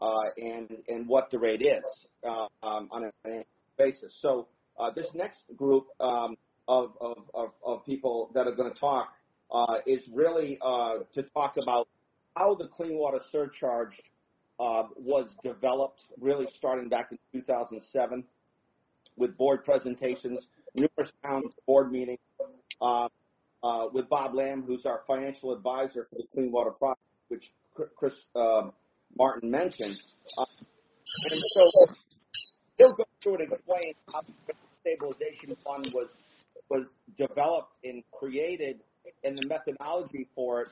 and what the rate is on an annual basis. So this next group of people that are going to talk is really to talk about how the clean water surcharge was developed, really starting back in 2007 with board presentations, numerous town board meetings, with Bob Lamb, who's our financial advisor for the Clean Water Project, which Chris Martin mentioned. And so he'll go through and explain how the stabilization fund was developed and created and the methodology for it.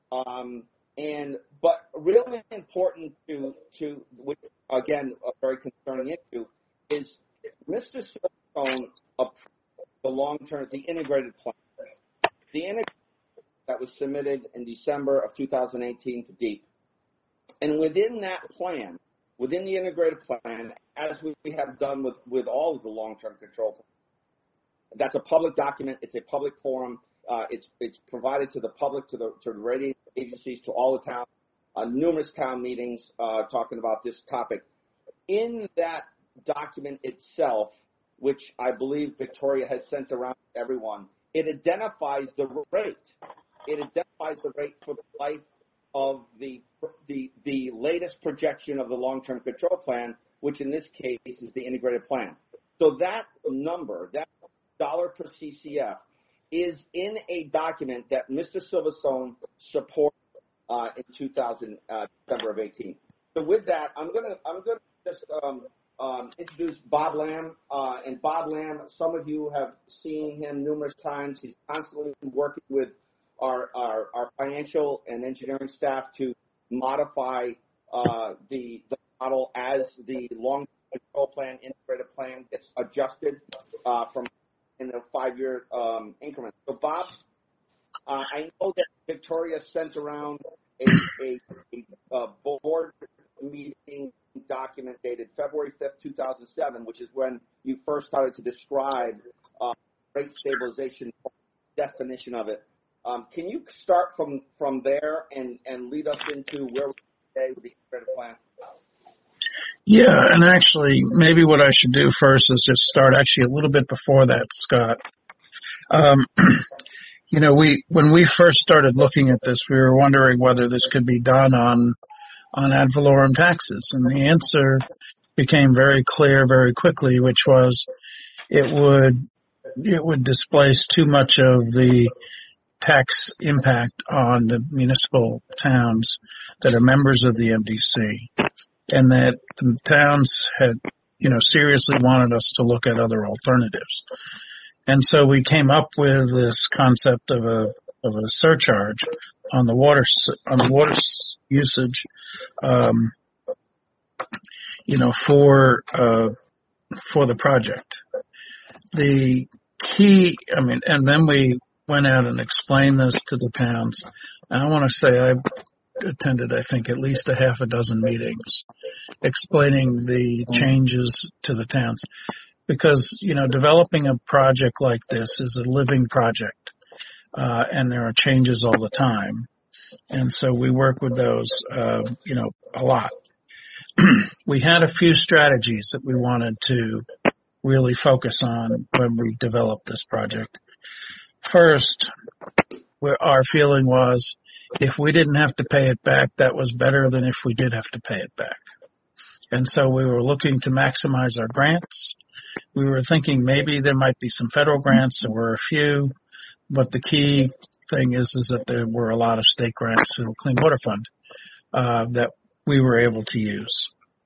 But really important to which again a very concerning issue is Mr. Silverstone approved the integrated plan. The integrated that was submitted in December of 2018 to DEEP. And within that plan, within the integrated plan, as we have done with all of the long-term control plans, that's a public document. It's a public forum. It's provided to the public, to the rating agencies, to all the towns, numerous town meetings talking about this topic. In that document itself, which I believe Victoria has sent around to everyone, it identifies the rate. It identifies the rate for the life of the latest projection of the long-term control plan, which in this case is the integrated plan. So that number, that dollar per CCF, is in a document that Mr. Silverstone supported in December of 18. So with that, I'm gonna just introduce Bob Lamb. And Bob Lamb, some of you have seen him numerous times. He's constantly working with our financial and engineering staff to modify the model as the long control plan, integrated plan gets adjusted from in the 5-year increment. So Bob, I know that Victoria sent around a board meeting document dated February 5th, 2007, which is when you first started to describe rate stabilization definition of it. Can you start from there and lead us into where we are today with the integrated plan? Yeah, and actually, maybe what I should do first is just start actually a little bit before that, Scott. When we first started looking at this, we were wondering whether this could be done on ad valorem taxes, and the answer became very clear very quickly, which was it would displace too much of the tax impact on the municipal towns that are members of the MDC, and that the towns had, seriously wanted us to look at other alternatives. And so we came up with this concept of a surcharge on the water usage, for the project. The key, and then we went out and explained this to the towns. And I want to say I attended, I think, at least a half a dozen meetings explaining the changes to the towns. Because, developing a project like this is a living project, and there are changes all the time. And so we work with those, a lot. We had a few strategies that we wanted to really focus on when we developed this project. First, our feeling was if we didn't have to pay it back, that was better than if we did have to pay it back. And so we were looking to maximize our grants. We were thinking maybe there might be some federal grants. There were a few, but the key thing is that there were a lot of state grants through the Clean Water Fund that we were able to use.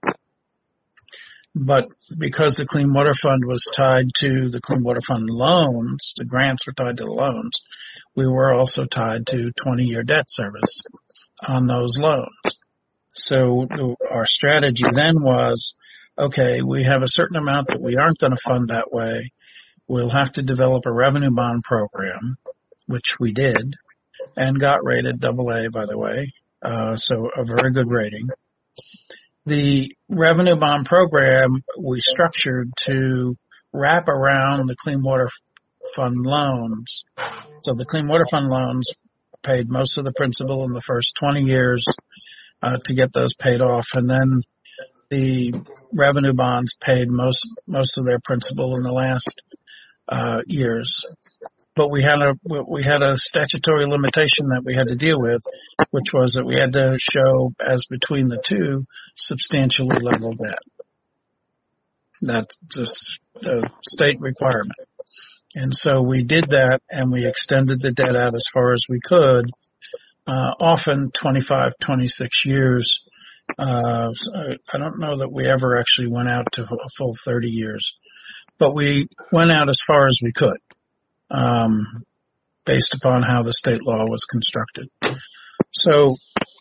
But because the Clean Water Fund was tied to the Clean Water Fund loans, the grants were tied to the loans, we were also tied to 20-year debt service on those loans. So our strategy then was, okay, we have a certain amount that we aren't going to fund that way. We'll have to develop a revenue bond program, which we did, and got rated AA, by the way, so a very good rating. The revenue bond program we structured to wrap around the Clean Water Fund loans. So the Clean Water Fund loans paid most of the principal in the first 20 years to get those paid off, and then the revenue bonds paid most of their principal in the last years. But we had a statutory limitation that we had to deal with, which was that we had to show, as between the two, substantially level debt. That's just a state requirement. And so we did that, and we extended the debt out as far as we could, often 25, 26 years. I don't know that we ever actually went out to a full 30 years, but we went out as far as we could, based upon how the state law was constructed. So,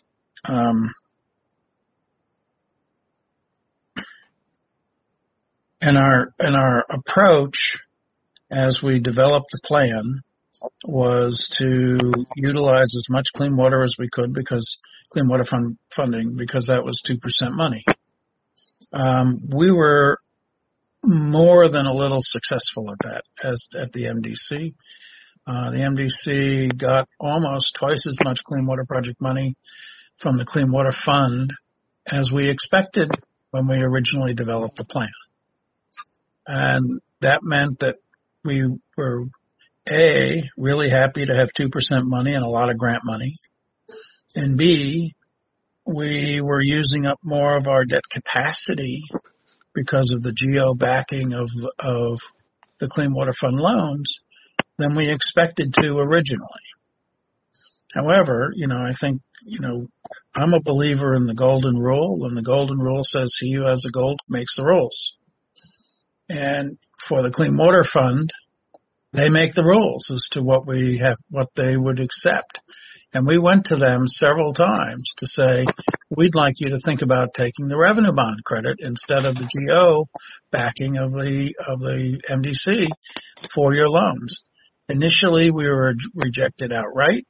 and our approach as we developed the plan was to utilize as much clean water as we could, because clean water funding, because that was 2% money. We were more than a little successful at that at the MDC. The MDC got almost twice as much Clean Water Project money from the Clean Water Fund as we expected when we originally developed the plan. And that meant that we were, A, really happy to have 2% money and a lot of grant money, and B, we were using up more of our debt capacity because of the GO backing of the Clean Water Fund loans than we expected to originally. However, I think, I'm a believer in the golden rule, and the golden rule says he who has a goal makes the rules. And for the Clean Water Fund, they make the rules as to what they would accept. And we went to them several times to say, we'd like you to think about taking the revenue bond credit instead of the GO backing of the MDC for your loans. Initially, we were rejected outright.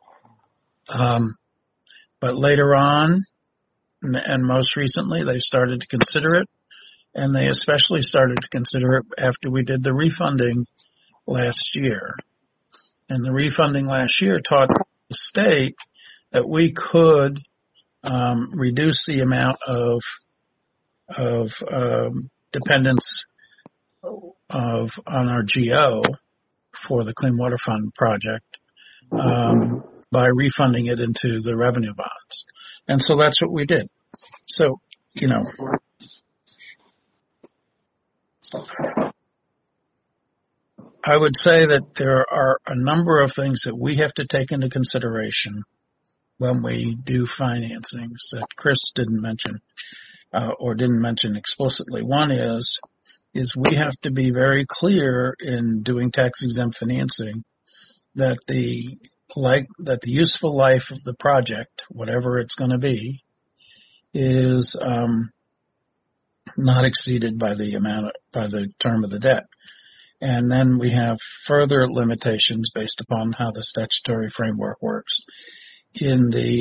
But later on, and most recently, they started to consider it. And they especially started to consider it after we did the refunding last year. And the refunding last year taught the state that we could reduce the amount of dependence on our GO for the Clean Water Fund project by refunding it into the revenue bonds. And so that's what we did. So, I would say that there are a number of things that we have to take into consideration when we do financings that Chris didn't mention or didn't mention explicitly. One is we have to be very clear in doing tax-exempt financing that the useful life of the project, whatever it's going to be, is not exceeded by the term of the debt. And then we have further limitations based upon how the statutory framework works in the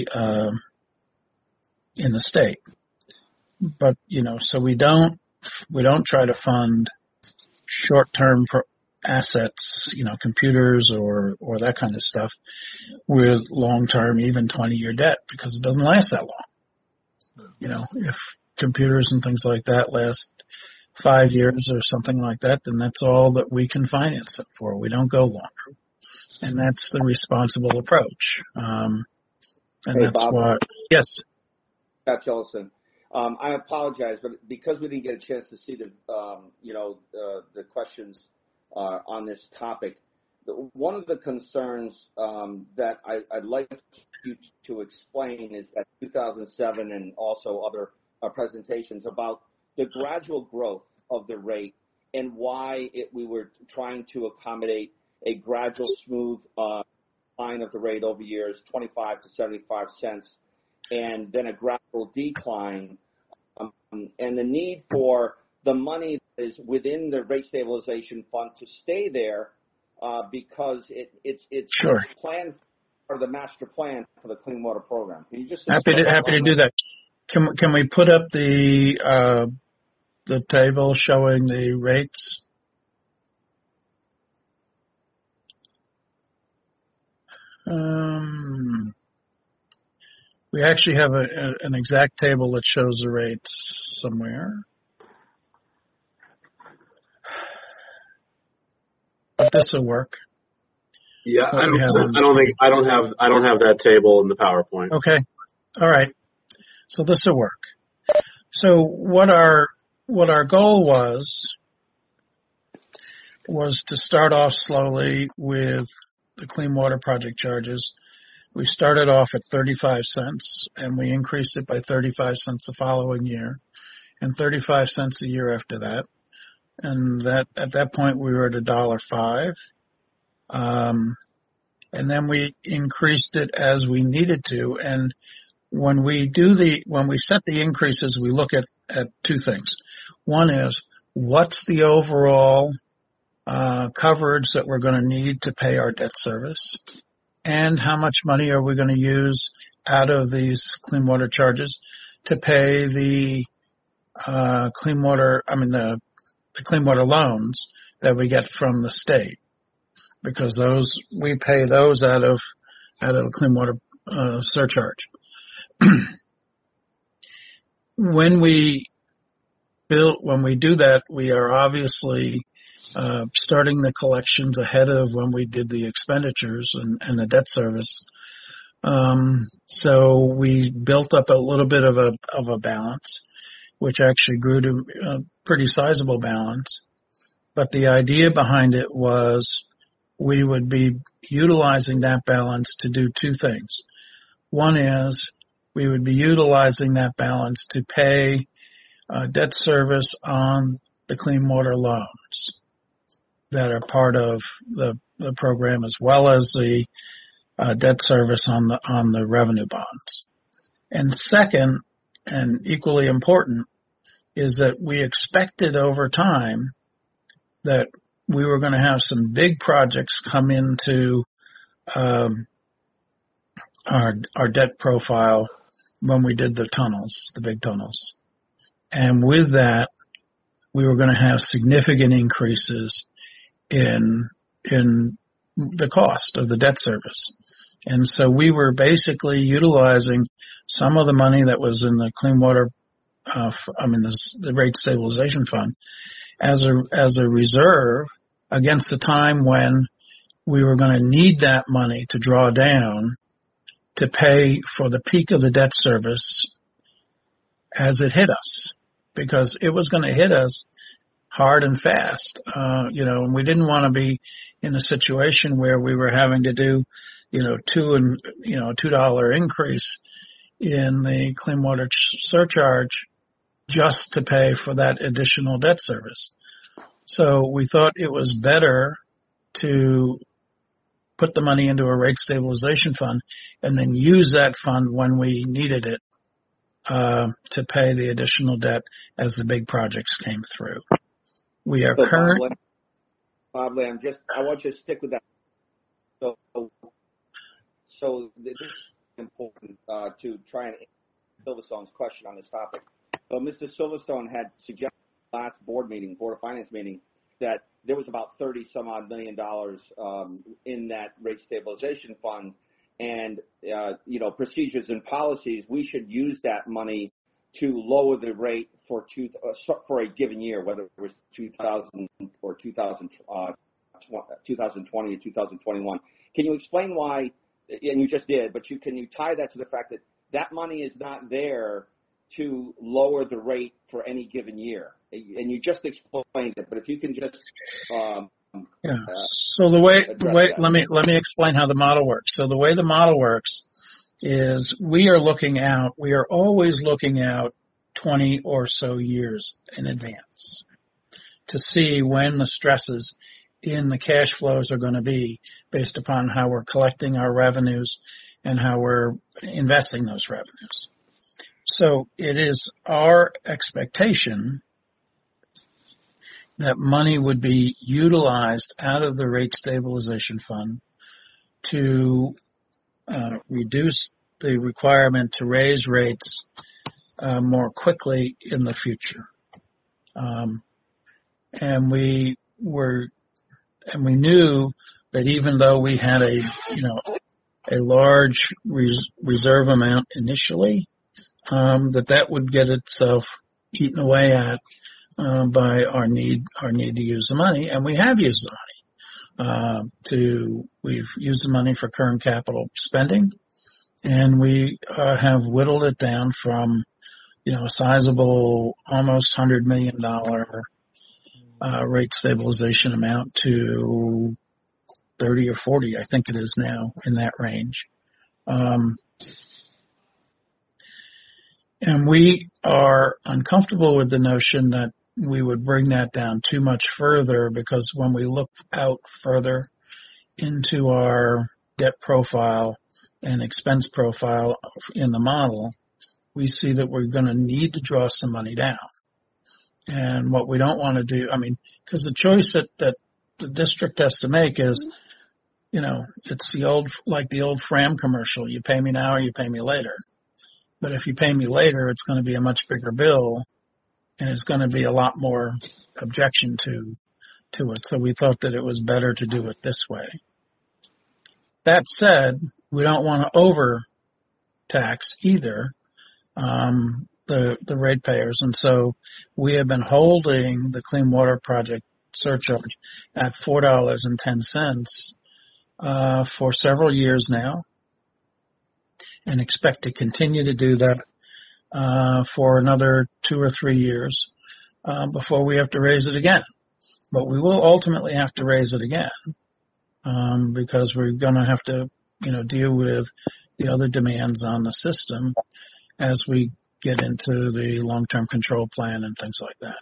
state. But so we don't try to fund short-term assets, computers or that kind of stuff, with long-term, even 20-year debt, because it doesn't last that long. If computers and things like that last 5 years or something like that, then that's all that we can finance it for. We don't go longer. And that's the responsible approach. And hey, that's Bob, why, yes. Scott Jellison. I apologize, but because we didn't get a chance to see the questions on this topic, one of the concerns that I'd like you to explain is that 2007 and also other presentations about the gradual growth of the rate and why we were trying to accommodate a gradual, smooth line of the rate over years, 25 to 75 cents, and then a gradual decline, and the need for the money that is within the rate stabilization fund to stay there because it's Sure. planned for the master plan for the Clean Water Program. Can you just happy to do that? Can we put up the table showing the rates? We actually have an exact table that shows the rates. somewhere. But this will work. Yeah, I don't have that table in the PowerPoint. Okay. All right. So this will work. So what our goal was to start off slowly with the clean water project charges. We started off at 35 cents and we increased it by 35 cents the following year and 35 cents a year after that. And that at that point we were at $1.05. And then we increased it as we needed to. And when we set the increases, we look at two things. One is, what's the overall coverage that we're going to need to pay our debt service? And how much money are we going to use out of these clean water charges to pay the clean water loans that we get from the state? Because we pay those out of the clean water surcharge. When we do that, we are obviously starting the collections ahead of when we did the expenditures and the debt service. So we built up a little bit of a balance, which actually grew to a pretty sizable balance. But the idea behind it was we would be utilizing that balance to do two things. One is we would be utilizing that balance to pay debt service on the clean water loans that are part of the program, as well as the debt service on the revenue bonds. And second, and equally important, is that we expected over time that we were going to have some big projects come into our debt profile when we did the tunnels, the big tunnels. And with that, we were going to have significant increases in the cost of the debt service. And so we were basically utilizing some of the money that was in the clean water, the rate stabilization fund as a reserve against the time when we were going to need that money to draw down to pay for the peak of the debt service as it hit us, because it was going to hit us hard and fast. And we didn't want to be in a situation where we were having to do, $2 increase in the clean water surcharge just to pay for that additional debt service. So we thought it was better to put the money into a rate stabilization fund and then use that fund when we needed it to pay the additional debt as the big projects came through. We are Bob Lamb, I want you to stick with that. So this is important to try and answer Silverstone's question on this topic. So Mr. Silverstone had suggested last Board of Finance meeting, that there was about $30-some-odd million in that rate stabilization fund, and procedures and policies, we should use that money to lower the rate for a given year, whether it was 2000 or 2020 or 2021. Can you explain why? And you just did, but can you tie that to the fact that money is not there to lower the rate for any given year? And you just explained it, but if you can just So the way let me explain how the model works. So the way the model works is we are always looking out 20 or so years in advance to see when the stresses in the cash flows are going to be based upon how we're collecting our revenues and how we're investing those revenues. So it is our expectation that money would be utilized out of the rate stabilization fund to reduce the requirement to raise rates more quickly in the future. And we knew that even though we had a large reserve amount initially, that would get itself eaten away at by our need to use the money, and we have used the money. We've used the money for current capital spending, and we have whittled it down from a sizable, almost $100 million rate stabilization amount to 30 or 40, I think it is now, in that range. And we are uncomfortable with the notion that we would bring that down too much further, because when we look out further into our debt profile and expense profile in the model, we see that we're going to need to draw some money down. And what we don't want to do, because the choice that the district has to make is, it's the old Fram commercial. You pay me now or you pay me later. But if you pay me later, it's going to be a much bigger bill, and it's going to be a lot more objection to it. So we thought that it was better to do it this way. That said, we don't want to overtax either the ratepayers, and so we have been holding the Clean Water Project surcharge at $4.10 for several years now, and expect to continue to do that for another 2 or 3 years before we have to raise it again. But we will ultimately have to raise it again because we're going to have to, deal with the other demands on the system as we get into the long-term control plan and things like that.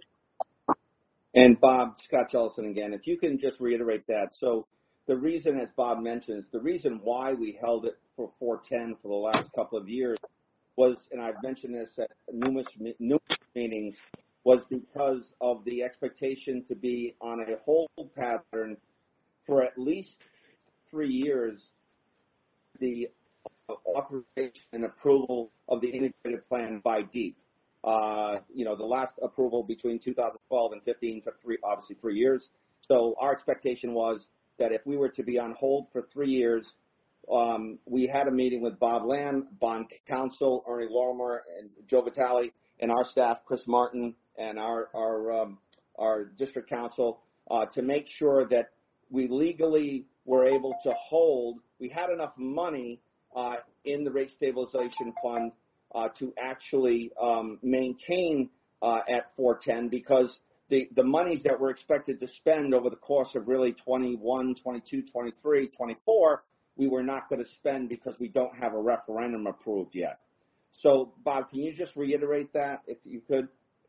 And Bob, Scott Jellison again, if you can just reiterate that. So the reason, as Bob mentions, the reason why we held it for 410 for the last couple of years was, and I've mentioned this at numerous meetings, was because of the expectation to be on a hold pattern for at least 3 years, the authorization and approval of the integrated plan by DEEP. The last approval between 2012 and 15 took obviously 3 years. So our expectation was that if we were to be on hold for 3 years, we had a meeting with Bob Lamb, bond counsel, Ernie Lorimer, and Joe Vitale, and our staff, Chris Martin, and our district counsel, to make sure that we legally were able to hold. We had enough money in the rate stabilization fund to actually maintain at 410, because the monies that we're expected to spend over the course of really 21, 22, 23, 24, we were not going to spend because we don't have a referendum approved yet. So, Bob, can you just reiterate that, if you could?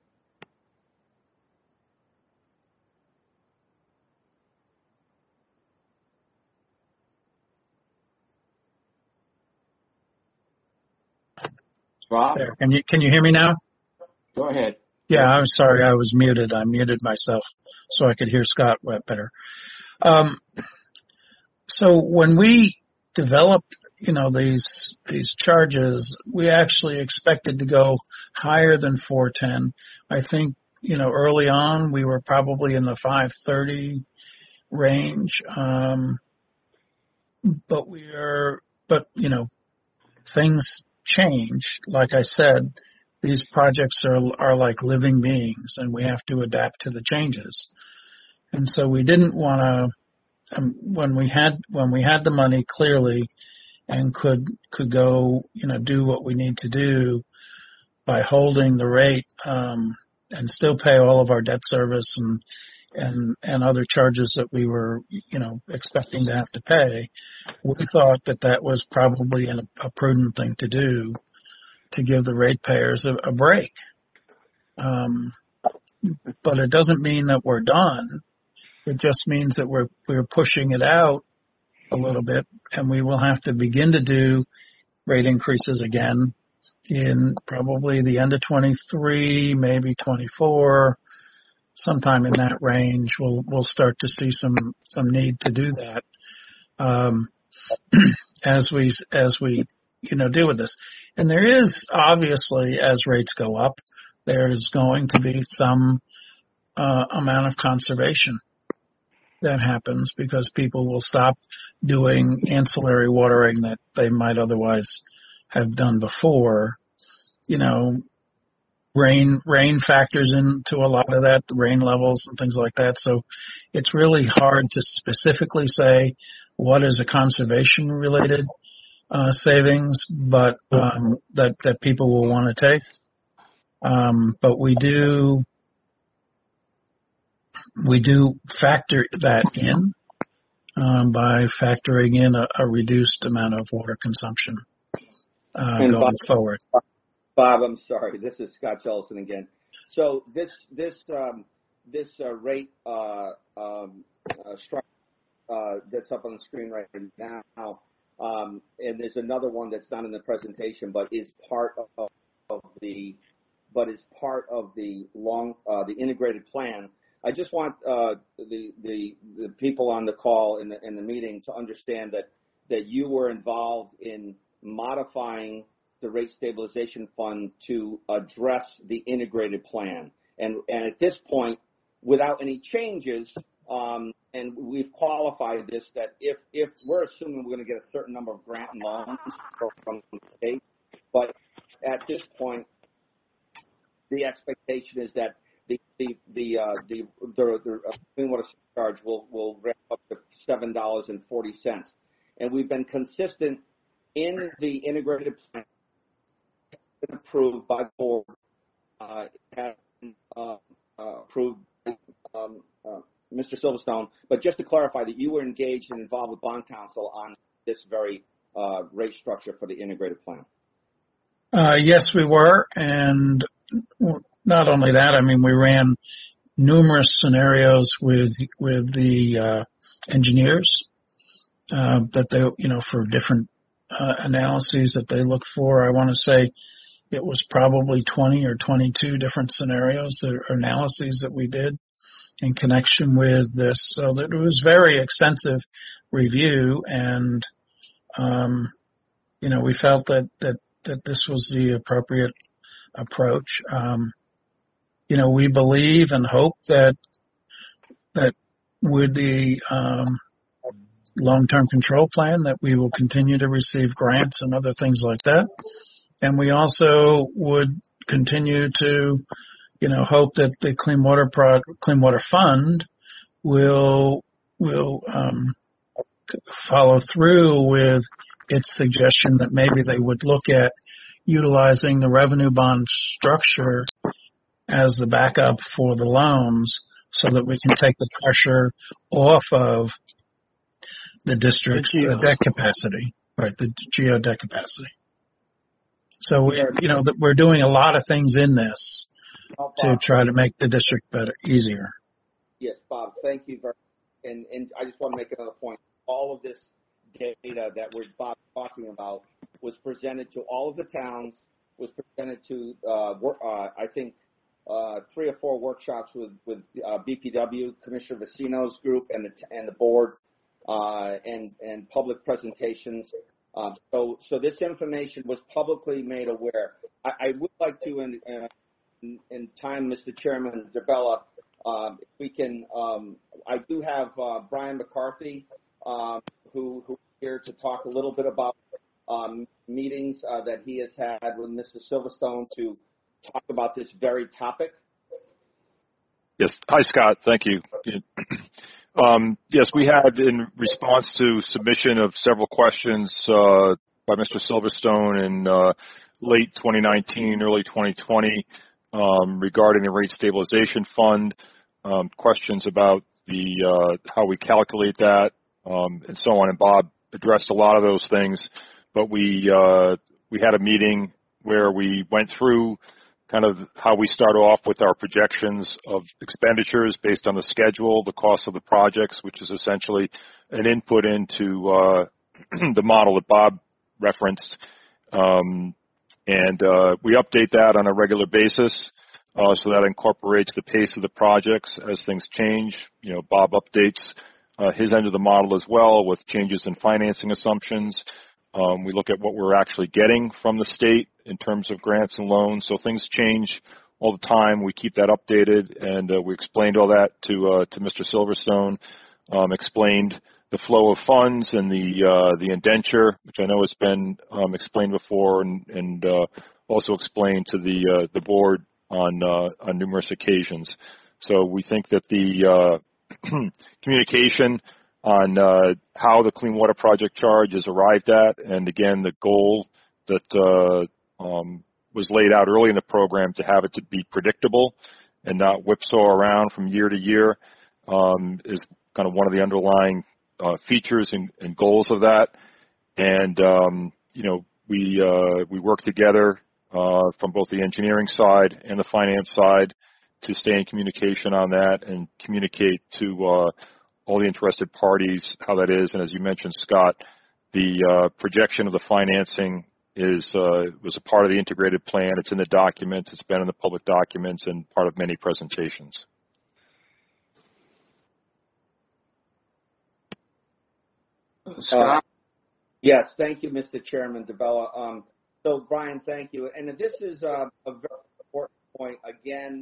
Bob? There. Can you hear me now? Go ahead. Yeah, I'm sorry, I was muted. I muted myself so I could hear Scott better. So when we developed, these charges, we actually expected to go higher than 410. I think, early on we were probably in the 530 range. But things change. Like I said, these projects are like living beings, and we have to adapt to the changes. And so we didn't want to, when we had the money clearly and could go, do what we need to do by holding the rate, and still pay all of our debt service and other charges that we were, expecting to have to pay, we thought that was probably a prudent thing to do, to give the ratepayers a break. But it doesn't mean that we're done. It just means that we're pushing it out a little bit, and we will have to begin to do rate increases again in probably the end of 23, maybe 24, sometime in that range. We'll start to see some need to do that as we deal with this. And there is obviously, as rates go up, there's going to be some amount of conservation that happens, because people will stop doing ancillary watering that they might otherwise have done before. rain factors into a lot of that, the rain levels and things like that. So it's really hard to specifically say what is a conservation related savings, but that people will want to take. But we do factor that in by factoring in a reduced amount of water consumption going forward. Bob, I'm sorry. This is Scott Jellison again. So this rate structure that's up on the screen right now, and there's another one that's not in the presentation, but is part of the integrated plan. I just want the people on the call in the meeting to understand that you were involved in modifying the rate stabilization fund to address the integrated plan. And at this point, without any changes, and we've qualified this, that if we're assuming we're going to get a certain number of grant and loans from the state, but at this point, the expectation is that the clean water surcharge will ramp up to $7.40, and we've been consistent in the integrated plan approved by the board. Has been approved by Mr. Silverstone, but just to clarify that you were engaged and involved with bond counsel on this very rate structure for the integrated plan. Yes, we were, and not only that, I mean, we ran numerous scenarios with the engineers that they, for different analyses that they look for. I want to say it was probably 20 or 22 different scenarios or analyses that we did in connection with this. So that it was very extensive review, and we felt that this was the appropriate approach. We believe and hope that with the long-term control plan that we will continue to receive grants and other things like that. And we also would continue to, hope that the Clean Water Fund will follow through with its suggestion that maybe they would look at utilizing the revenue bond structure as the backup for the loans so that we can take the pressure off of the district's debt capacity, right, the GO debt capacity. So, we're doing a lot of things in this to try to make the district better, easier. Yes, Bob, thank you very much. And I just want to make another point. All of this data that we're talking about was presented to all of the towns, was presented to, I think, 3 or 4 workshops with BPW, Commissioner Vecino's group, and the board, and public presentations. So this information was publicly made aware. I would like to, in time, Mr. Chairman DeBella, if we can, I do have Brian McCarthy, who is here to talk a little bit about meetings that he has had with Mr. Silverstone to talk about this very topic. Yes. Hi, Scott. Thank you. Yes, we had, in response to submission of several questions by Mr. Silverstone in late 2019, early 2020, regarding the rate stabilization fund, questions about the how we calculate that, and so on. And Bob addressed a lot of those things, but we had a meeting where we went through kind of how we start off with our projections of expenditures based on the schedule, the cost of the projects, which is essentially an input into the model that Bob referenced. And we update that on a regular basis, so that incorporates the pace of the projects as things change. Bob updates his end of the model as well with changes in financing assumptions. We look at what we're actually getting from the state in terms of grants and loans. So things change all the time. We keep that updated, and we explained all that to Mr. Silverstone, explained the flow of funds and the indenture, which I know has been explained before, and also explained to the board on numerous occasions. So we think that the communication on how the Clean Water Project charge is arrived at, and again, the goal that was laid out early in the program to have it to be predictable and not whipsaw around from year to year is kind of one of the underlying features and goals of that. And, we work together from both the engineering side and the finance side to stay in communication on that and communicate to all the interested parties how that is. And as you mentioned, Scott, the projection of the financing was a part of the integrated plan. It's in the documents. It's been in the public documents and part of many presentations. Scott? Yes, thank you, Mr. Chairman DeBella. So, Brian, thank you. And this is a very important point, again,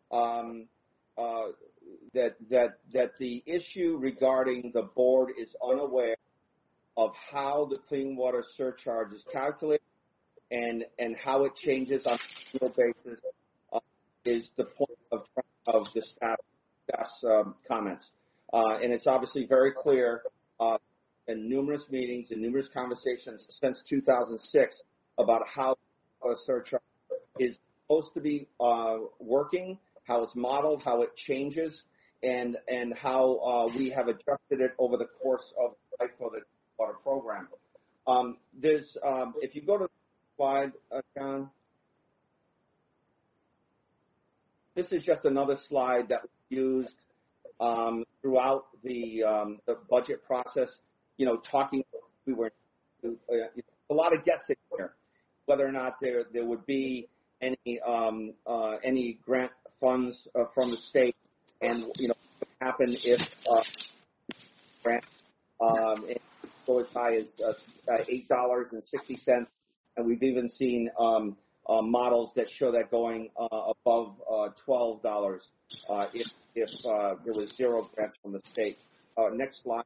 that the issue regarding the board is unaware of how the clean water surcharge is calculated and how it changes on a annual basis is the point of the staff's comments. And it's obviously very clear in numerous meetings and numerous conversations since 2006 about how a surcharge is supposed to be working, how it's modeled, how it changes, and how we have adjusted it over the course of the life of the water program. If you go to the slide, John, this is just another slide that was used throughout the budget process. We were a lot of guessing here, whether or not there would be any grant funds from the state, and what would happen if grant go as high as $8.60, and we've even seen models that show that going above $12 if there was zero grant from the state. Next slide.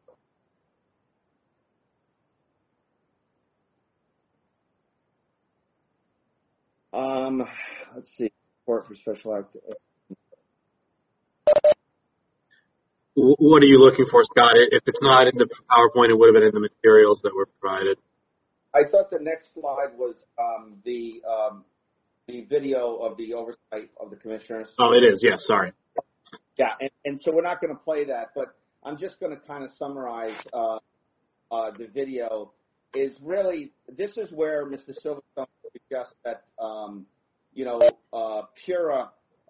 Let's see. Support for special act. What are you looking for, Scott? If it's not in the PowerPoint, it would have been in the materials that were provided. I thought the next slide was the video of the oversight of the commissioners. Oh, it is. Yes, sorry. Yeah, and so we're not going to play that, but I'm just going to kind of summarize the video. This is where Mr. Silverstone suggests that PURA,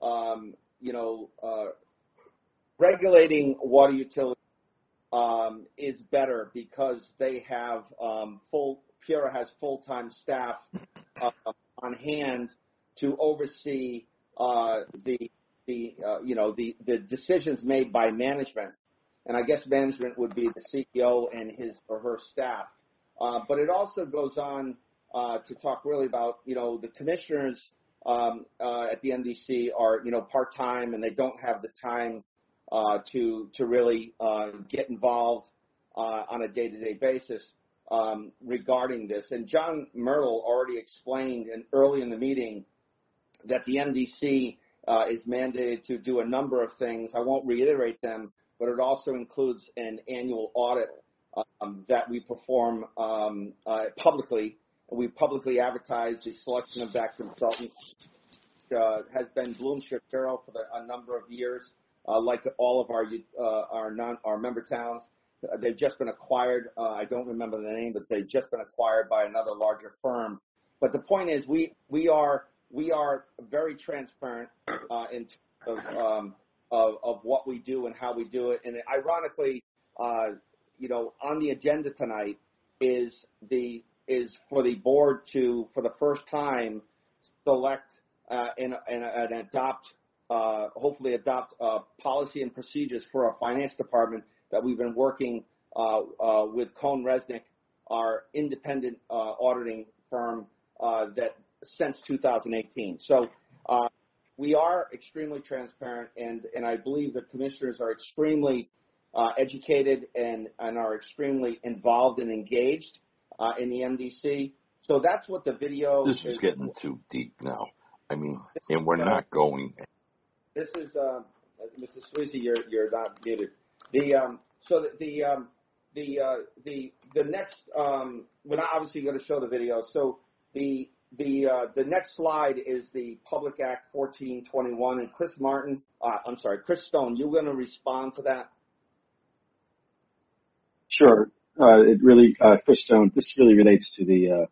regulating water utilities is better because they have PURA has full-time staff on hand to oversee the decisions made by management, and I guess management would be the CEO and his or her staff. But it also goes on to talk really about the commissioners at the MDC are part-time, and they don't have the time to really get involved on a day-to-day basis regarding this. And John Myrtle already explained early in the meeting that the MDC is mandated to do a number of things. I won't reiterate them, but it also includes an annual audit that we perform publicly. We publicly advertise the selection of that consultant. Has been Bloom Shapiro for a number of years. Like all of our member towns, they've just been acquired. I don't remember the name, but they've just been acquired by another larger firm. But the point is, we are very transparent in terms of what we do and how we do it. And ironically, on the agenda tonight is for the board to, for the first time, select and adopt. Hopefully adopt policy and procedures for our finance department that we've been working with CohnReznick, our independent auditing firm, that since 2018. So we are extremely transparent, and I believe the commissioners are extremely educated and are extremely involved and engaged in the MDC. So that's what the video This is getting too deep now. I mean, and we're not going. This is Mr. Sweezy. You're not muted. The next we're not obviously going to show the video. So the next slide is the Public Act 1421, and Chris Stone, you're going to respond to that. Sure. Chris Stone, this really relates to the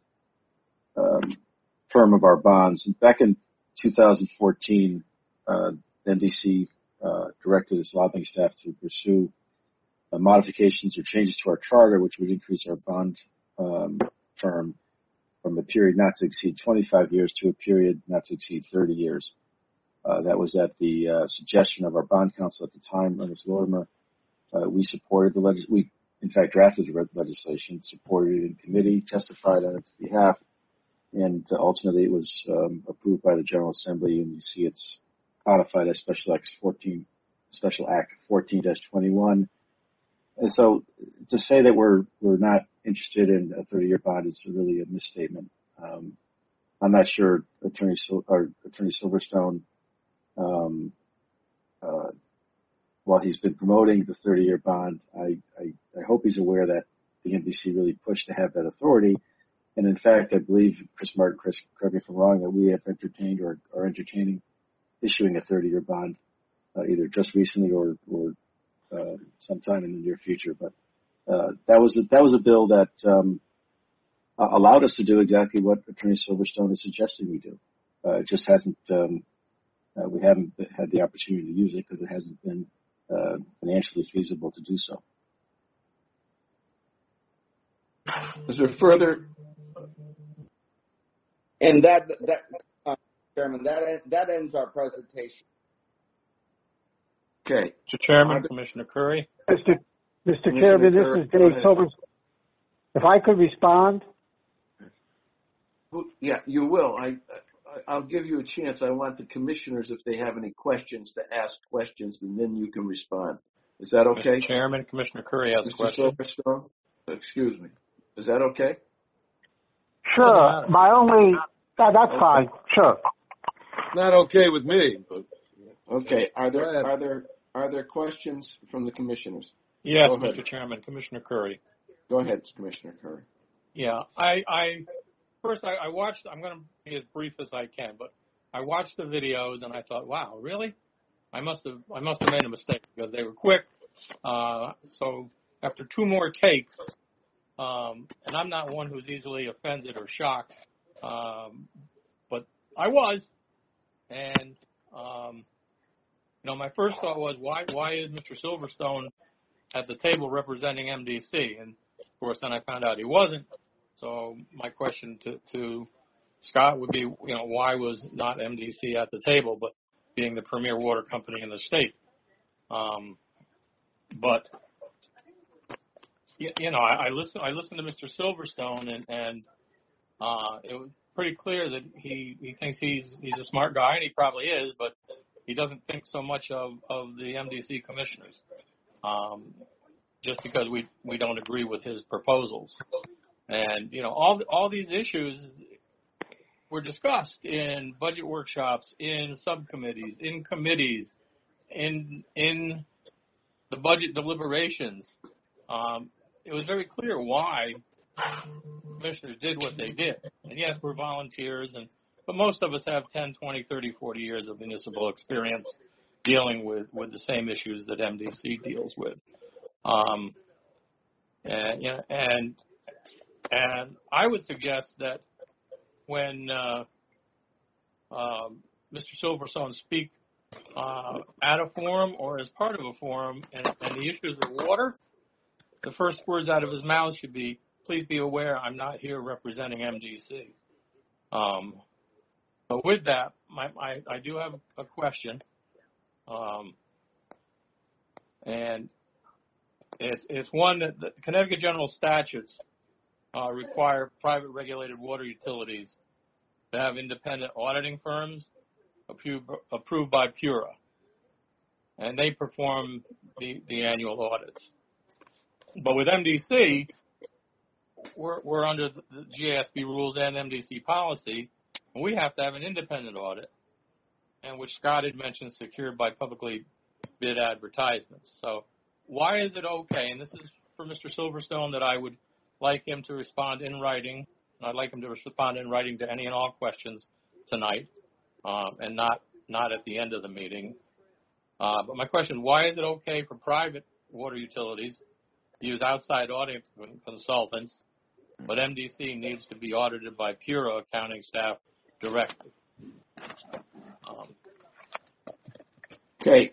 term of our bonds. Back in 2014, NDC directed its lobbying staff to pursue modifications or changes to our charter, which would increase our bond term from a period not to exceed 25 years to a period not to exceed 30 years. That was at the suggestion of our bond counsel at the time, Ernest Lorimer. We supported we in fact drafted the legislation, supported it in committee, testified on its behalf, and ultimately it was approved by the General Assembly, and you see it's codified as Special Act 14-21. And so to say that we're not interested in a 30-year bond is really a misstatement. I'm not sure Attorney Silverstone, while he's been promoting the 30-year bond, I hope he's aware that the NBC really pushed to have that authority. And in fact, I believe, Chris, correct me if I'm wrong, that we have entertained or are entertaining issuing a 30-year bond, either just recently or sometime in the near future. But that was a bill that allowed us to do exactly what Attorney Silverstone is suggesting we do. It just hasn't. We haven't had the opportunity to use it because it hasn't been financially feasible to do so. Is there further? And Chairman, that ends our presentation. Okay. Mr. Chairman, Commissioner Curry. Mr. Chairman, this is Dave Silverstone. If I could respond. Yeah, you will. I'll give you a chance. I want the commissioners, if they have any questions, to ask questions, and then you can respond. Is that okay? Mr. Chairman, Commissioner Curry has a question. Mr. Silverstone? Excuse me. Is that okay? Sure. That's fine. Sure. Not okay with me, but okay. Are there questions from the commissioners? Yes, Mr. Chairman, Commissioner Curry. Go ahead, Commissioner Curry. Yeah, I watched. I'm going to be as brief as I can, but I watched the videos and I thought, wow, really? I must have made a mistake because they were quick. So after two more takes, and I'm not one who's easily offended or shocked, but I was, and my first thought was, why is Mr. Silverstone at the table representing MDC? And of course, then I found out he wasn't. So my question to Scott would be, why was not MDC at the table, but being the premier water company in the state? But I listened to Mr. Silverstone, and it was pretty clear that he thinks he's a smart guy, and he probably is, but he doesn't think so much of the MDC commissioners, just because we don't agree with his proposals. And all these issues were discussed in budget workshops, in subcommittees, in committees, in the budget deliberations. It was very clear why commissioners did what they did. And yes, we're volunteers, but most of us have 10, 20, 30, 40 years of municipal experience dealing with the same issues that MDC deals with. And I would suggest that when Mr. Silverstone speak at a forum or as part of a forum and the issues of water, the first words out of his mouth should be, please be aware I'm not here representing MDC. But with that, I do have a question. And it's one that the Connecticut General Statutes require private regulated water utilities to have independent auditing firms approved by PURA, and they perform the annual audits. But with MDC, we're under the GASB rules and MDC policy. and we have to have an independent audit, and which Scott had mentioned, secured by publicly bid advertisements. So why is it okay, and this is for Mr. Silverstone, that I would like him to respond in writing, and I'd like him to respond in writing to any and all questions tonight, and not at the end of the meeting. But my question, why is it okay for private water utilities to use outside audit consultants, but MDC needs to be audited by PURA accounting staff directly? Okay.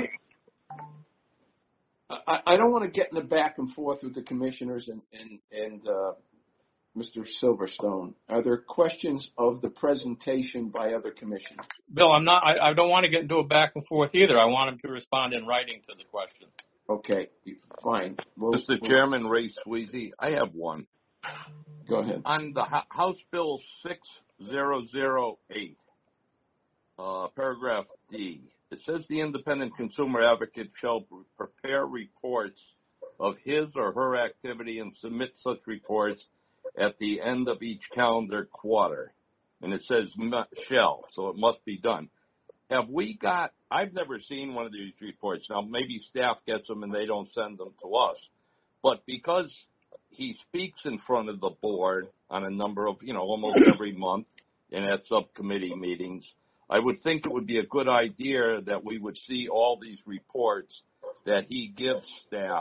I don't want to get in the back and forth with the commissioners and Mr. Silverstone. Are there questions of the presentation by other commissioners? Bill, I don't want to get into a back and forth either. I want him to respond in writing to the question. Okay, fine. Mr. Chairman, Ray Sweezy, I have one. Go ahead. On the House Bill 6008, paragraph D, it says the independent consumer advocate shall prepare reports of his or her activity and submit such reports at the end of each calendar quarter. And it says shall, so it must be done. I've never seen one of these reports. Now, maybe staff gets them and they don't send them to us. But because he speaks in front of the board on a number of, almost every month and at subcommittee meetings, I would think it would be a good idea that we would see all these reports that he gives staff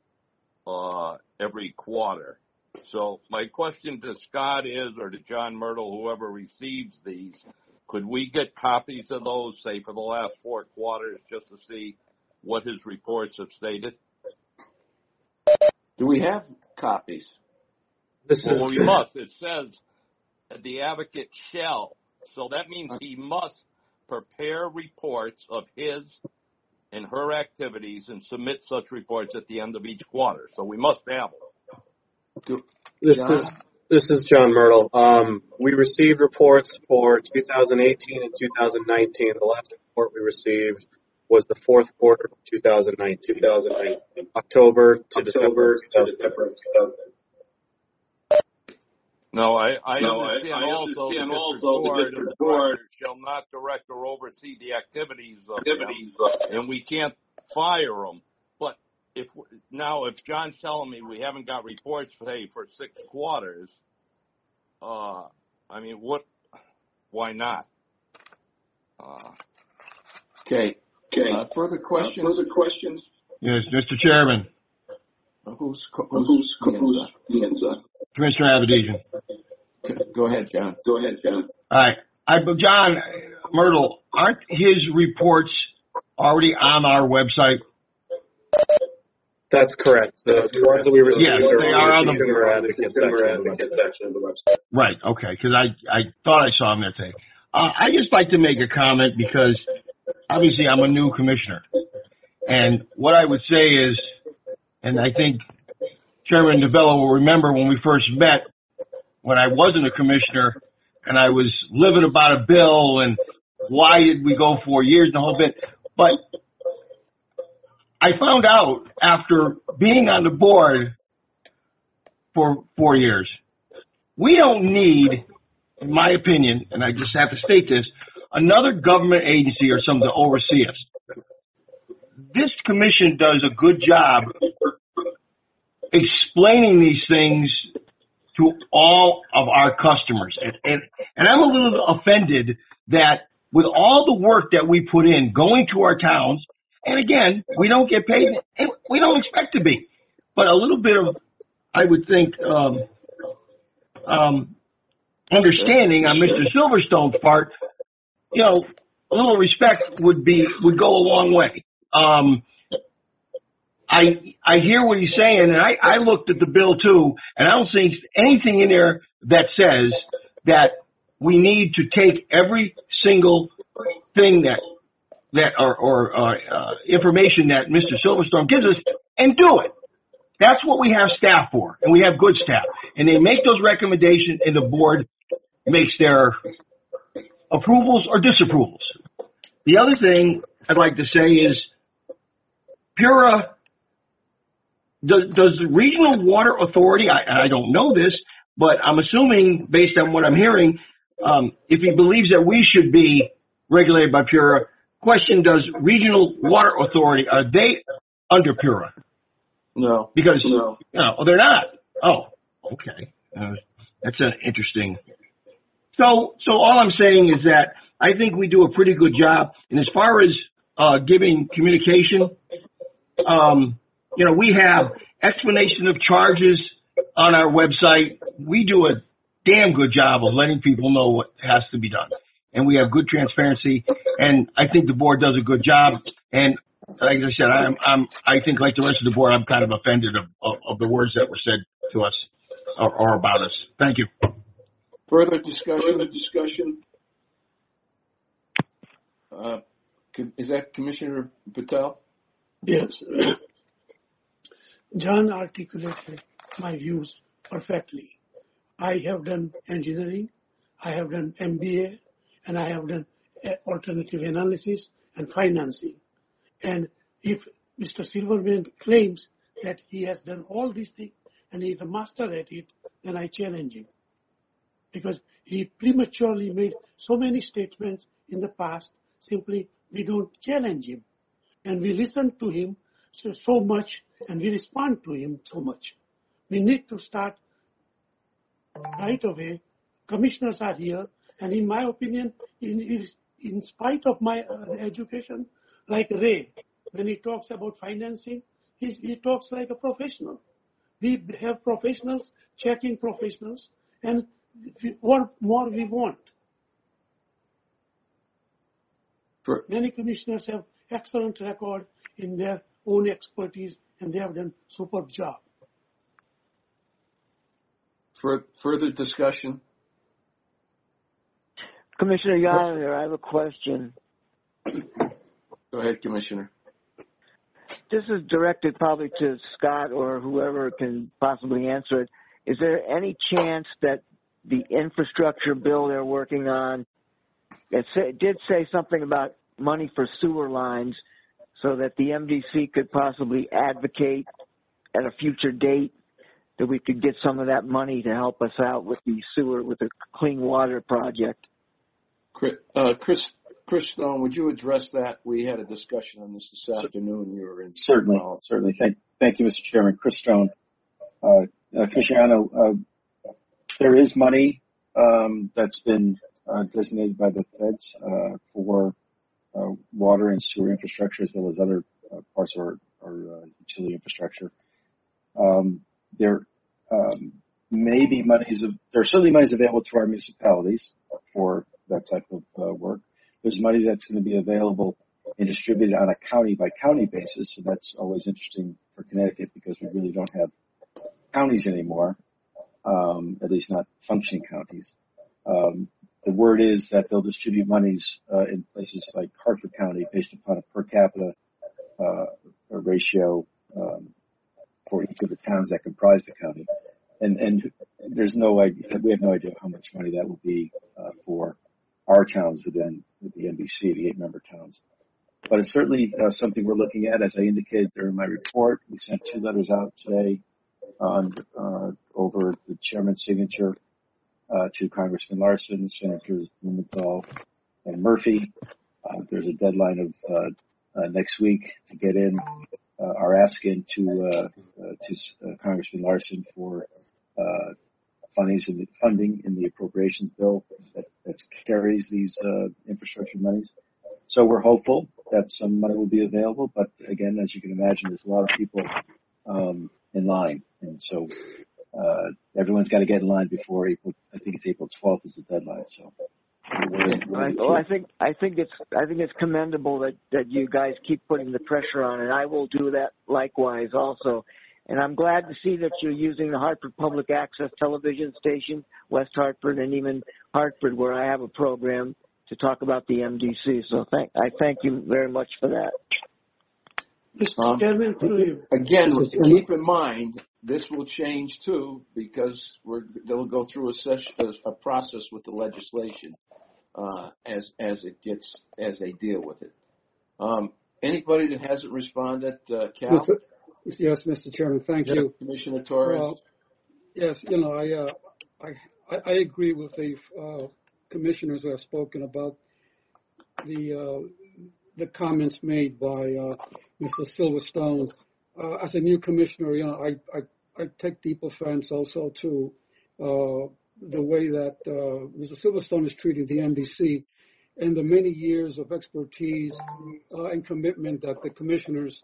every quarter. So my question to Scott is, or to John Myrtle, whoever receives these, could we get copies of those, say, for the last 4 quarters, just to see what his reports have stated? Do we have copies? Well, we must. It says the advocate shall. So that means he must prepare reports of his and her activities and submit such reports at the end of each quarter. So we must have them. This is John Myrtle. We received reports for 2018 and 2019. The last report we received was the 4th quarter of 2019. October to December 2019. No, I understand also the district board shall not direct or oversee the activities of them, and we can't fire them. But if John's telling me we haven't got reports for 6 quarters, why not? Okay. Further questions? Yes, Mr. Chairman. Who's Commissioner Avedisian. Go ahead, John. All right. John Myrtle, aren't his reports already on our website? That's correct. The ones that we received they are on the consumer advocate section of the website. Right. Okay. Because I thought I saw him that day. I just like to make a comment because obviously I'm a new commissioner, and what I would say is, and I think Chairman DeBello will remember when we first met, when I wasn't a commissioner and I was livid about a bill and why did we go 4 years and the whole bit. But I found out after being on the board for 4 years, we don't need, in my opinion, and I just have to state this, another government agency or something to oversee us. This commission does a good job explaining these things to all of our customers. And I'm a little offended that with all the work that we put in going to our towns, and again, we don't get paid, and we don't expect to be, but a little bit of, I would think, understanding on Mr. Silverstone's part, a little respect would go a long way. I hear what he's saying, and I looked at the bill too, and I don't see anything in there that says that we need to take every single thing or information that Mr. Silverstone gives us and do it. That's what we have staff for, and we have good staff, and they make those recommendations, and the board makes their approvals or disapprovals. The other thing I'd like to say is PURA. Does the Regional Water Authority, I don't know this, but I'm assuming based on what I'm hearing, if he believes that we should be regulated by PURA, question, does Regional Water Authority, are they under PURA? No. Because, no. They're not. Oh, okay. That's an interesting. So all I'm saying is that I think we do a pretty good job. And as far as giving communication, we have explanation of charges on our website. We do a damn good job of letting people know what has to be done. And we have good transparency. And I think the board does a good job. And like I said, I think like the rest of the board, I'm kind of offended of the words that were said to us or about us. Thank you. Further discussion? Is that Commissioner Patel? Yes. John articulated my views perfectly. I have done engineering, I have done MBA, and I have done alternative analysis and financing. And if Mr. Silverman claims that he has done all these things and he is a master at it, then I challenge him. Because he prematurely made so many statements in the past, simply we don't challenge him. And we listen to him so much and we respond to him so much. We need to start right away. Commissioners are here, and in my opinion, in spite of my education, like Ray, when he talks about financing, he talks like a professional. We have professionals checking professionals, and what more we want. Many commissioners have excellent record in their own expertise, and they have done superb job. Further discussion? Commissioner Yonder, I have a question. Go ahead, Commissioner. This is directed probably to Scott or whoever can possibly answer it. Is there any chance that the infrastructure bill they're working on, it did say something about money for sewer lines, so that the MDC could possibly advocate at a future date that we could get some of that money to help us out with the sewer, with the clean water project? Chris Stone, would you address that? We had a discussion on this afternoon. You were in. Certainly. Thank you, Mr. Chairman. Chris Stone. Commissioner, there is money that's been designated by the feds for water and sewer infrastructure, as well as other parts of our utility infrastructure. There may be there are certainly monies available to our municipalities for that type of work. There's money that's going to be available and distributed on a county-by-county basis, so that's always interesting for Connecticut because we really don't have counties anymore, at least not functioning counties. The word is that they'll distribute monies in places like Hartford County based upon a per capita ratio for each of the towns that comprise the county. And there's no idea, we have no idea how much money that will be for our towns within the NBC, the 8-member towns. But it's certainly something we're looking at. As I indicated during my report, we sent 2 letters out today over the chairman's signature to Congressman Larson, Senators Blumenthal, and Murphy. There's a deadline of next week to get in our ask in to Congressman Larson for funding in the appropriations bill that carries these infrastructure monies. So we're hopeful that some money will be available, but again, as you can imagine, there's a lot of people in line, and so everyone's got to get in line before April. I think it's April 12th is the deadline. So. Well, I think it's commendable that you guys keep putting the pressure on, and I will do that likewise also. And I'm glad to see that you're using the Hartford Public Access television station, West Hartford, and even Hartford, where I have a program to talk about the MDC. So I thank you very much for that. Again, keep in mind this will change too because they'll go through a process with the legislation as they deal with it. Anybody that hasn't responded, Cal? Yes, Mr. Chairman. Thank you, Commissioner Torres. Yes, I agree with the commissioners who have spoken about the comments made by Mr. Silverstone. As a new commissioner, I take deep offense also to the way that Mr. Silverstone is treating the MDC and the many years of expertise and commitment that the commissioners,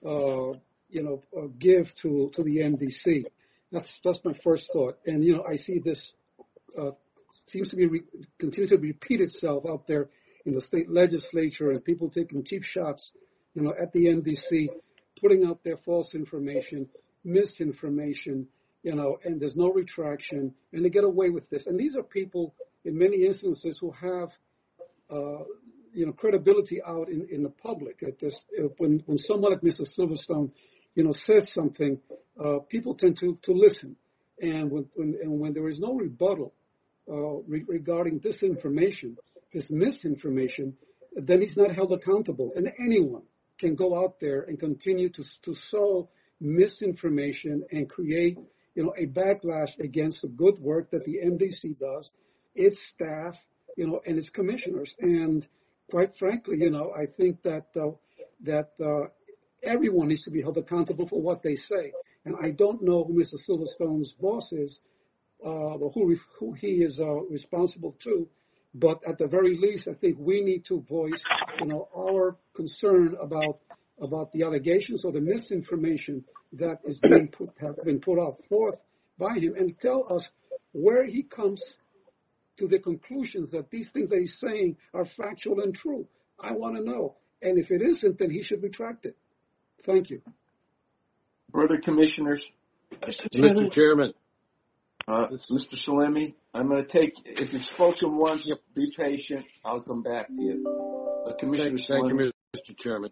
give to the MDC. That's my first thought. And I see this seems to be continue to repeat itself out there in the state legislature, and people taking cheap shots, at the MDC, putting out their false information, misinformation, and there's no retraction, and they get away with this. And these are people, in many instances, who have, credibility out in the public. At this, when someone like Mr. Silverstone, says something, people tend to listen. And when there is no rebuttal regarding disinformation, this misinformation, then he's not held accountable. And anyone can go out there and continue to sow misinformation and create, a backlash against the good work that the MDC does, its staff, and its commissioners. And quite frankly, I think that everyone needs to be held accountable for what they say. And I don't know who Mr. Silverstone's boss is, or who he is responsible to. But at the very least, I think we need to voice, our concern about the allegations or the misinformation that is have been put out forth by him, and tell us where he comes to the conclusions that these things that he's saying are factual and true. I want to know. And if it isn't, then he should retract it. Thank you. Further commissioners? Mr. Chairman. Mr. Salemi, I'm going to take, if you've spoken once, be patient. I'll come back to you. Commissioner Thank you, Mr. Chairman.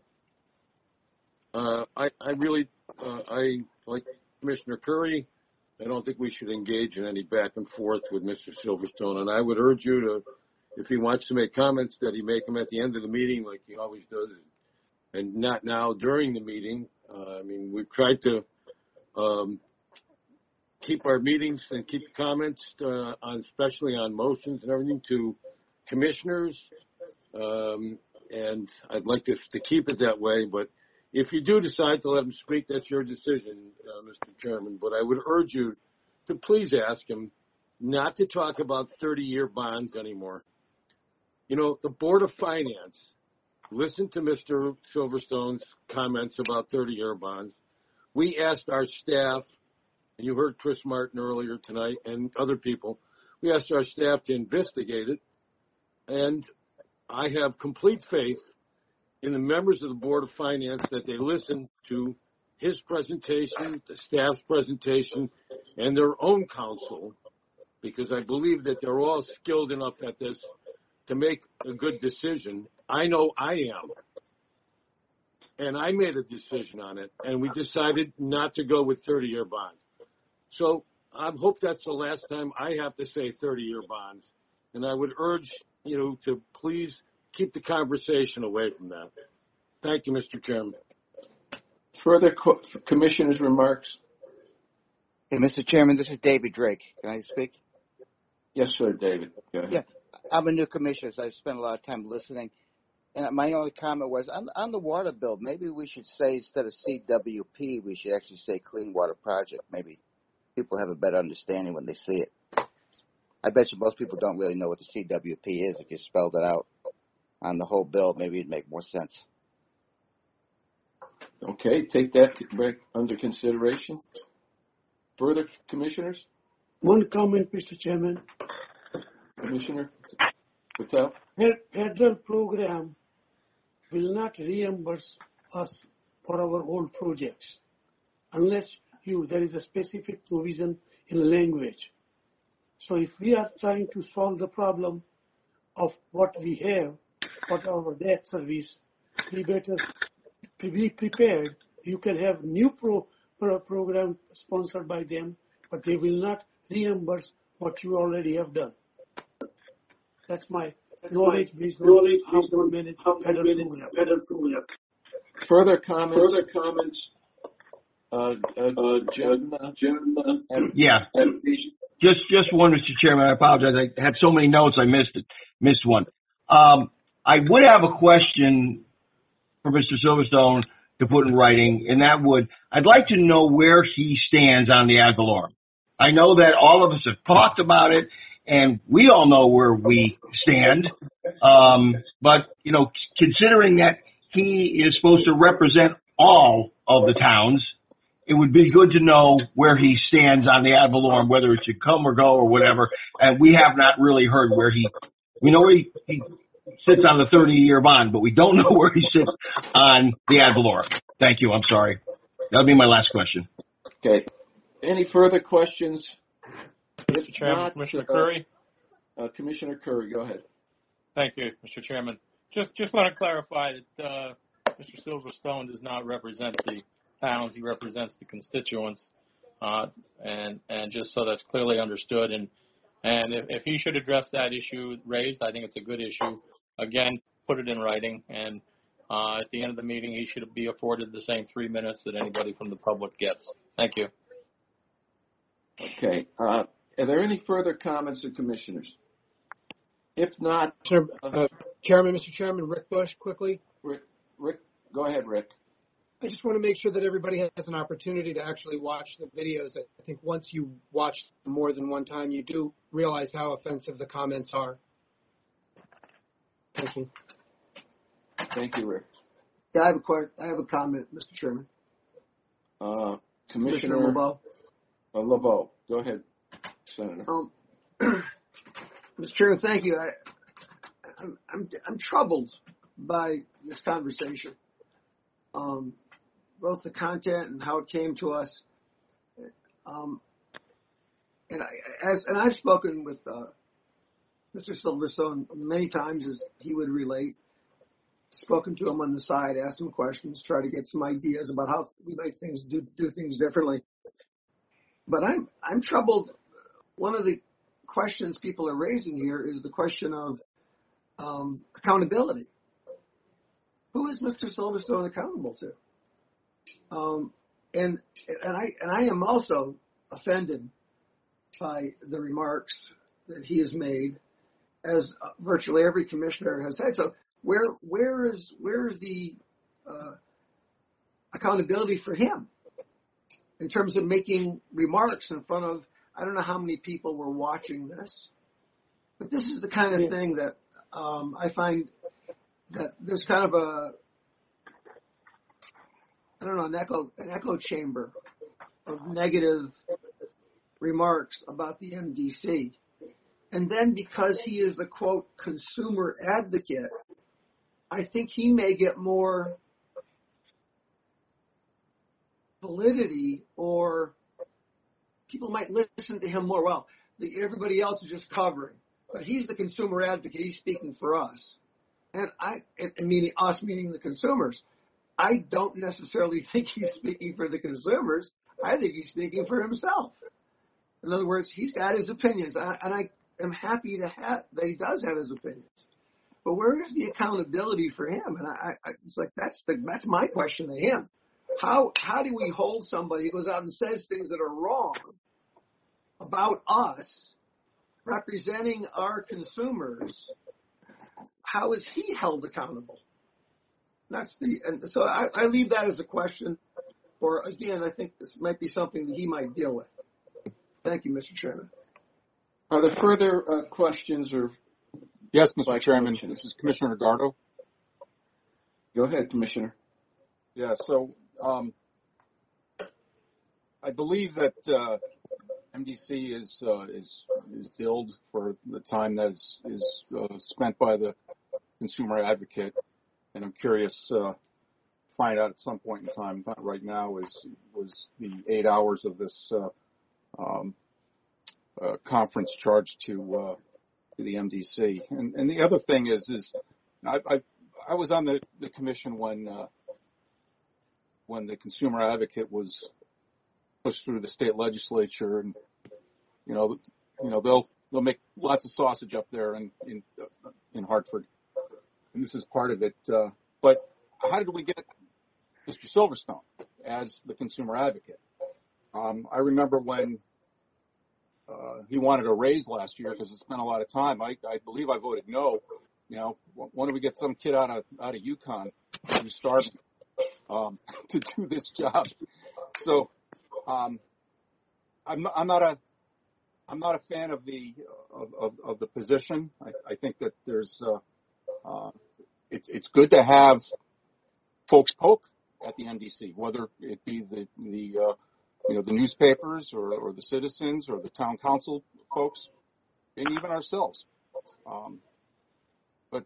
I like Commissioner Curry, I don't think we should engage in any back and forth with Mr. Silverstone. And I would urge you to, if he wants to make comments, that he make them at the end of the meeting like he always does, and not now during the meeting. We've tried to keep our meetings and keep the comments especially on motions and everything, to commissioners, and I'd like to keep it that way. But if you do decide to let him speak, that's your decision, Mr. Chairman. But I would urge you to please ask him not to talk about 30-year bonds anymore. The Board of Finance listened to Mr. Silverstone's comments about 30-year bonds. We asked our staff, and you heard Chris Martin earlier tonight and other people, we asked our staff to investigate it, and I have complete faith in the members of the Board of Finance that they listen to his presentation, the staff's presentation, and their own counsel, because I believe that they're all skilled enough at this to make a good decision. I know I am. And I made a decision on it, and we decided not to go with 30-year bonds. So I hope that's the last time I have to say 30-year bonds. And I would urge you to please keep the conversation away from that. Thank you, Mr. Chairman. Further commissioners' remarks? Hey, Mr. Chairman, this is David Drake. Can I speak? Yes, sir, David. Go ahead. Yeah, I'm a new commissioner, so I've spent a lot of time listening. And my only comment was, on the water bill, maybe we should say, instead of CWP, we should actually say Clean Water Project. Maybe people have a better understanding when they see it. I bet you most people don't really know what the CWP is. If you spelled it out on the whole bill, maybe it'd make more sense. Okay, take that back under consideration. Further commissioners? One comment, Mr. Chairman. Commissioner Patel? Federal program will not reimburse us for our old projects unless there is a specific provision in language. So if we are trying to solve the problem of what we have, what our debt service, we better to be prepared. You can have new program sponsored by them, but they will not reimburse what you already have done. That's my knowledge based on how to manage federal program. Further comments? Jim? Yeah. Just one, Mr. Chairman. I apologize. I had so many notes, I missed one. I would have a question for Mr. Silverstone to put in writing, and I'd like to know where he stands on the ad valorem. I know that all of us have talked about it, and we all know where we stand. But, considering that he is supposed to represent all of the towns, it would be good to know where he stands on the ad valorem, whether it should come or go or whatever. And we have not really heard we know where he sits on the 30-year bond, but we don't know where he sits on the ad valorem. Thank you. I'm sorry. That would be my last question. Okay. Any further questions? If Mr. Chairman, not, Commissioner Curry. Commissioner Curry, go ahead. Thank you, Mr. Chairman. Just want to clarify that Mr. Silverstone does not represent the towns. He represents the constituents, and just so that's clearly understood. And if he should address that issue raised, I think it's a good issue. Again, put it in writing, and at the end of the meeting, he should be afforded the same 3 minutes that anybody from the public gets. Thank you. Okay. Are there any further comments of commissioners? If not, Chairman, Mr. Chairman, Rick Bush, quickly. Rick, go ahead, Rick. I just want to make sure that everybody has an opportunity to actually watch the videos. I think once you watch them more than one time, you do realize how offensive the comments are. Thank you. Thank you, Rick. Yeah, I have a comment, Mr. Chairman. Commissioner LeBeau. LeBeau, go ahead, Senator. Mr. Chairman, thank you. I'm troubled by this conversation, both the content and how it came to us. And I've spoken with Mr. Silverstone many times, as he would relate. Spoken to him on the side, asked him questions, try to get some ideas about how we might do things differently. But I'm troubled. One of the questions people are raising here is the question of accountability. Who is Mr. Silverstone accountable to? And I am also offended by the remarks that he has made, as virtually every commissioner has said. So where is the accountability for him in terms of making remarks in front of, I don't know how many people were watching this, but this is the kind of thing that I find that there's kind of an echo chamber of negative remarks about the MDC. And then because he is the, quote, consumer advocate, I think he may get more validity, or people might listen to him more. Well, everybody else is just covering, but he's the consumer advocate. He's speaking for us. And meaning us, meaning the consumers. I don't necessarily think he's speaking for the consumers. I think he's speaking for himself. In other words, he's got his opinions, and I am happy that he does have his opinions. But where is the accountability for him? And it's like that's my question to him. How do we hold somebody who goes out and says things that are wrong about us, representing our consumers? How is he held accountable? So I leave that as a question. Or again, I think this might be something that he might deal with. Thank you, Mr. Chairman. Are there further questions or? Yes, Mr. Chairman. This is Commissioner Gardo. Go ahead, Commissioner. Yeah. So I believe that MDC is billed for the time that is spent by the consumer advocate, and I'm curious to find out at some point in time. Not right now. Was the 8 hours of this conference charged to the MDC? And the other thing is I was on the commission when the consumer advocate was pushed through the state legislature, and they'll make lots of sausage up there in Hartford, and this is part of it. But how did we get Mr. Silverstone as the consumer advocate? I remember when he wanted a raise last year because it spent a lot of time. I believe I voted no. You know, why don't we get some kid out of UConn who's starving to do this job? So I'm not a fan of the position. I think that there's it's good to have folks poke at the NDC, whether it be the newspapers or the citizens or the town council folks, and even ourselves. But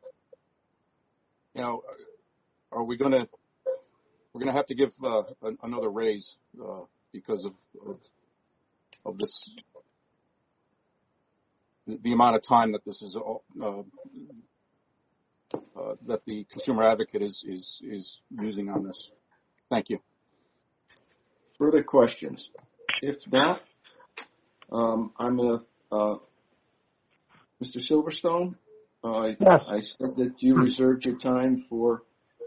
we're going to have to give another raise because of this, the amount of time that this is that the consumer advocate is using on this. Thank you. Further questions? If not, I'm going to, Mr. Silverstone, yes. I said that you reserved your time for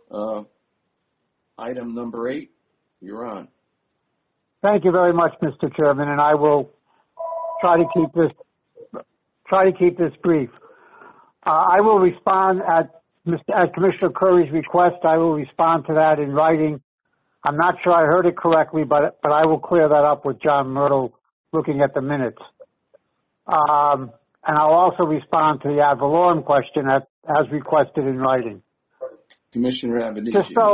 item number 8. You're on. Thank you very much, Mr. Chairman, and I will try to keep this brief. I will respond at Commissioner Curry's request. I will respond to that in writing. I'm not sure I heard it correctly, but I will clear that up with John Myrtle looking at the minutes. And I'll also respond to the ad valorem question as requested in writing. Commissioner Abbott.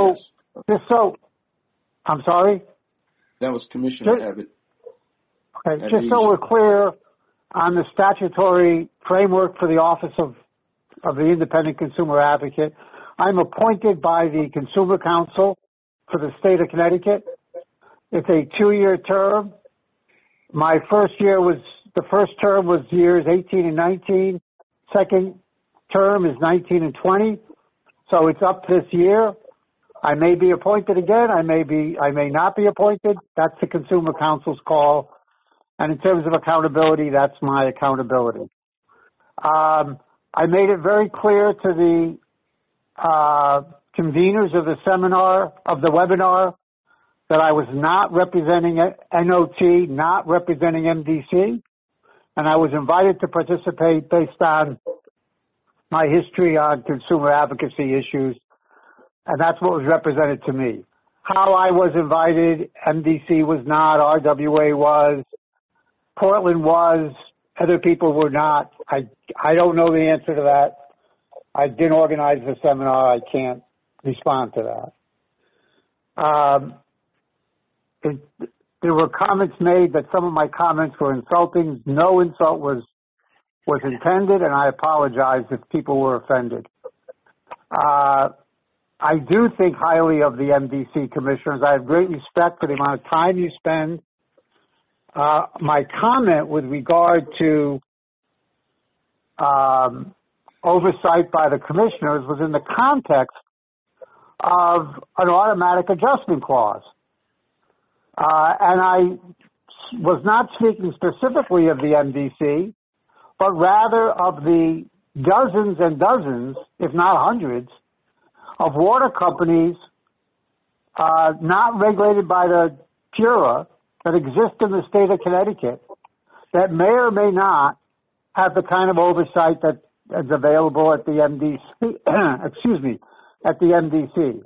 I'm sorry? That was Commissioner Abbott. Okay, just so we're clear on the statutory framework for the Office of the Independent Consumer Advocate, I'm appointed by the Consumer Council for the state of Connecticut. It's a 2-year term. The first term was years 18 and 19. Second term is 19 and 20. So it's up this year. I may be appointed again. I may not be appointed. That's the Consumer Council's call. And in terms of accountability, that's my accountability. I made it very clear to the conveners of the webinar, that I was not representing NOT, not representing MDC, and I was invited to participate based on my history on consumer advocacy issues, and that's what was represented to me. How I was invited, MDC was not, RWA was, Portland was, other people were not. I don't know the answer to that. I didn't organize the seminar. I can't respond to that. There were comments made that some of my comments were insulting. No insult was intended, and I apologize if people were offended. I do think highly of the MDC commissioners. I have great respect for the amount of time you spend. My comment with regard to oversight by the commissioners was in the context of an automatic adjustment clause. And I was not speaking specifically of the MDC, but rather of the dozens and dozens, if not hundreds, of water companies not regulated by the PURA that exist in the state of Connecticut that may or may not have the kind of oversight that is available at the MDC, at the MDC.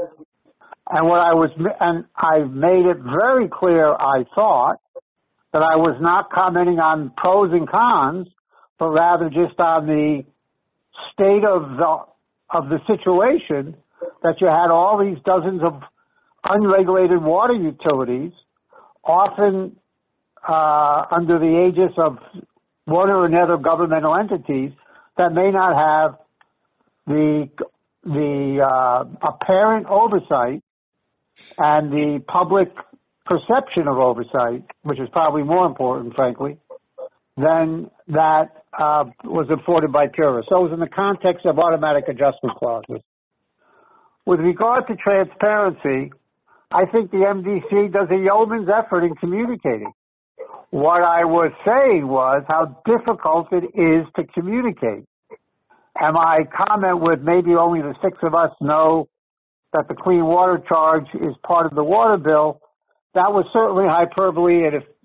And I made it very clear, I thought, that I was not commenting on pros and cons, but rather just on the state of the situation, that you had all these dozens of unregulated water utilities, often under the aegis of one or another governmental entities that may not have the apparent oversight and the public perception of oversight, which is probably more important, frankly, than that was afforded by PURA. So it was in the context of automatic adjustment clauses. With regard to transparency, I think the MDC does a yeoman's effort in communicating. What I was saying was how difficult it is to communicate. And my comment with maybe only the 6 of us know that the clean water charge is part of the water bill, that was certainly hyperbole, and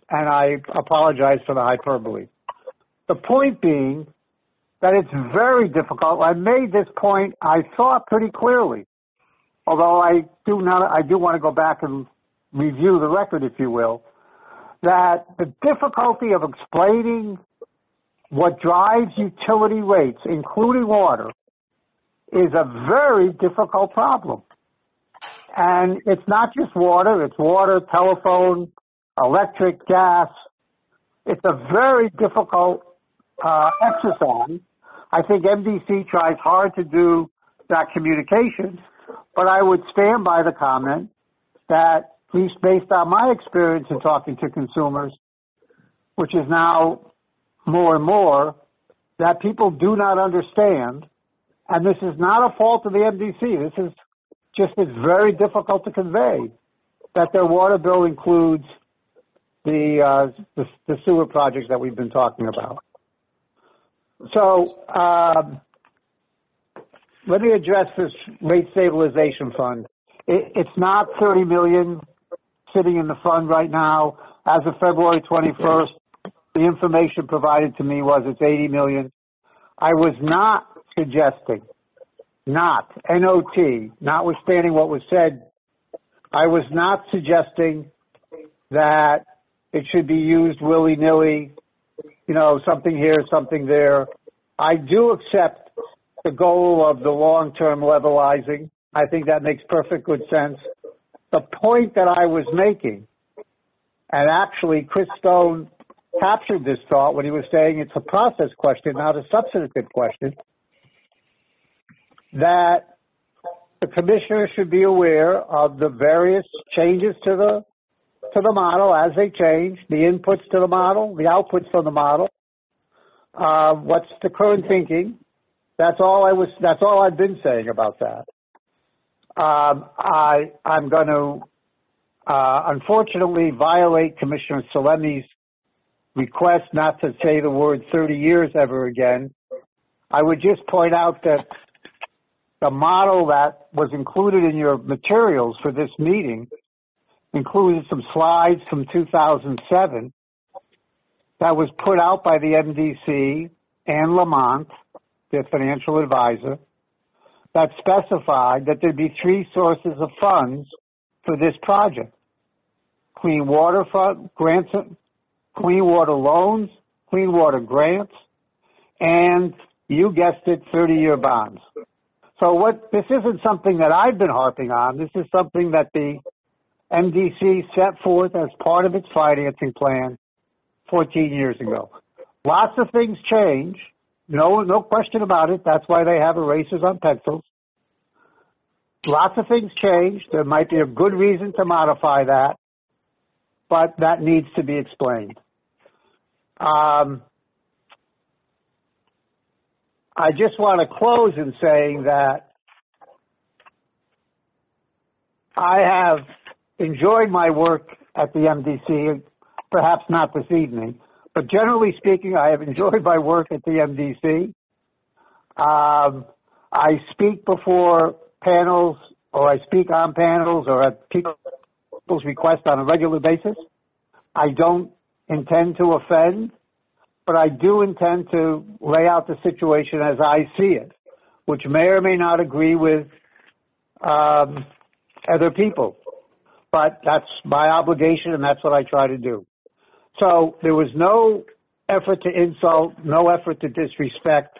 and I apologize for the hyperbole. The point being that it's very difficult. I made this point, I thought, pretty clearly, although I do want to go back and review the record, if you will, that the difficulty of explaining what drives utility rates, including water, is a very difficult problem. And it's not just water, it's water, telephone, electric, gas. It's a very difficult exercise. I think MDC tries hard to do that communication, but I would stand by the comment that, at least based on my experience in talking to consumers, which is now more and more, that people do not understand. And this is not a fault of the MDC. This is just, it's very difficult to convey that their water bill includes the sewer projects that we've been talking about. So let me address this rate stabilization fund. It's not $30 million sitting in the fund right now. As of February 21st, the information provided to me was it's $80 million. I was not suggesting, N-O-T, notwithstanding what was said, I was not suggesting that it should be used willy-nilly, something here, something there. I do accept the goal of the long-term levelizing. I think that makes perfect good sense. The point that I was making, and actually Chris Stone captured this thought when he was saying it's a process question, not a substantive question, that the commissioner should be aware of the various changes to the model as they change, the inputs to the model, the outputs from the model, what's the current thinking. That's all I've been saying about that. I'm going to, unfortunately, violate Commissioner Salemi's request not to say the word 30 years ever again. I would just point out that the model that was included in your materials for this meeting included some slides from 2007 that was put out by the MDC and Lamont, their financial advisor, that specified that there'd be three sources of funds for this project: clean water grants, clean water loans, clean water grants, and, you guessed it, 30-year bonds. So this isn't something that I've been harping on. This is something that the MDC set forth as part of its financing plan 14 years ago. Lots of things change. No question about it. That's why they have erasers on pencils. Lots of things change. There might be a good reason to modify that, but that needs to be explained. I just want to close in saying that I have enjoyed my work at the MDC, perhaps not this evening, but generally speaking, I have enjoyed my work at the MDC. I speak before panels, or I speak on panels, or at people's request on a regular basis. I don't intend to offend, but I do intend to lay out the situation as I see it, which may or may not agree with other people. But that's my obligation, and that's what I try to do. So there was no effort to insult, no effort to disrespect,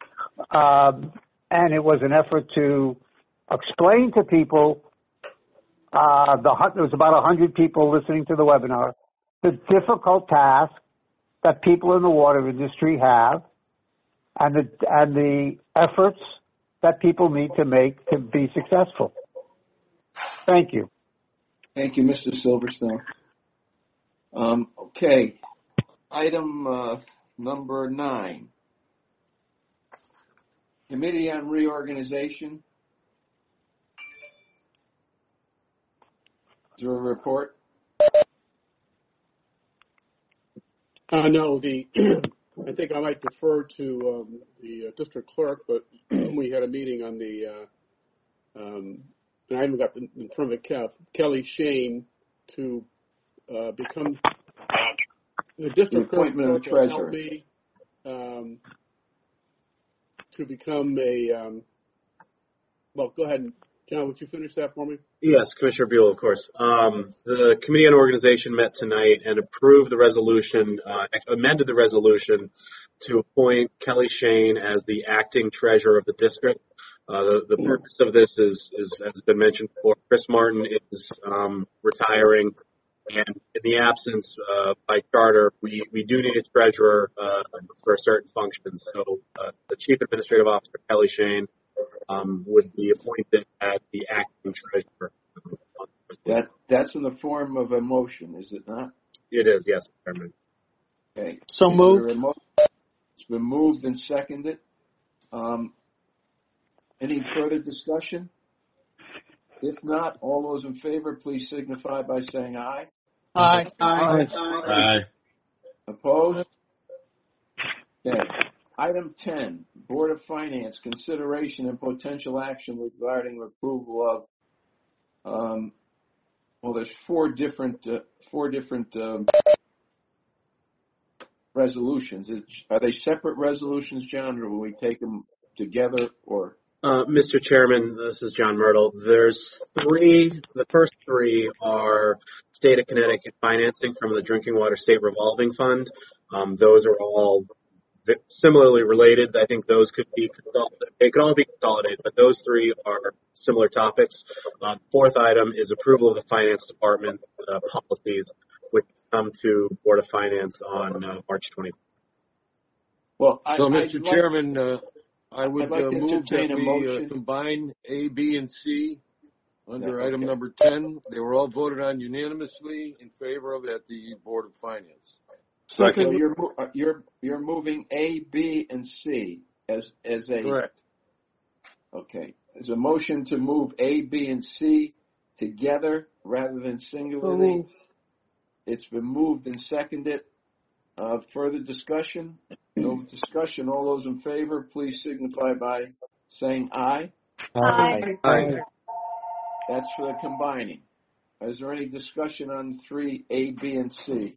and it was an effort to explain to people, there was about 100 people listening to the webinar, the difficult task that people in the water industry have and the efforts that people need to make to be successful. Thank you. Thank you, Mr. Silverstone. Okay. Item number 9. Committee on Reorganization. Is there a report? No, I think I might defer to the district clerk, but we had a meeting on the, and I haven't got in front of it, Kelly Shane, to become The district clerk appointment of will help treasurer. me to become a. Well, go ahead, John. Would you finish that for me? Yes, Commissioner Buell, of course. The Committee on Organization met tonight and approved the resolution, amended the resolution to appoint Kelly Shane as the acting treasurer of the district. The purpose of this is, as has been mentioned before, Chris Martin is retiring, and in the absence by charter, we do need a treasurer for certain functions. So the Chief Administrative Officer, Kelly Shane, would be appointed as the acting treasurer. That's in the form of a motion, is it not? It is, yes, Chairman. Okay. So moved. It's been moved and seconded. Any further discussion? If not, all those in favor, please signify by saying aye. Aye. Aye. Opposed? Okay. Item 10, Board of Finance, consideration and potential action regarding approval of, well, there's four different resolutions. Are they separate resolutions, John, or will we take them together, or? Mr. Chairman, this is John Myrtle. There's three. The first three are State of Connecticut financing from the Drinking Water State Revolving Fund. Those are all similarly related. I think those could be consolidated. They could all be consolidated, but those three are similar topics. Fourth item is approval of the Finance Department policies, which come to Board of Finance on March 20th. Well, Mr. Chairman, I would like to move entertain that a we motion. Combine A, B, and C under item number 10. They were all voted on unanimously in favor of at the Board of Finance. Second. So you're moving A, B, and C as a. Correct. Okay. There's a motion to move A, B, and C together rather than singularly. It's been moved and seconded. Further discussion? No discussion. All those in favor, please signify by saying aye. Aye. That's for the combining. Is there any discussion on 3, A, B, and C?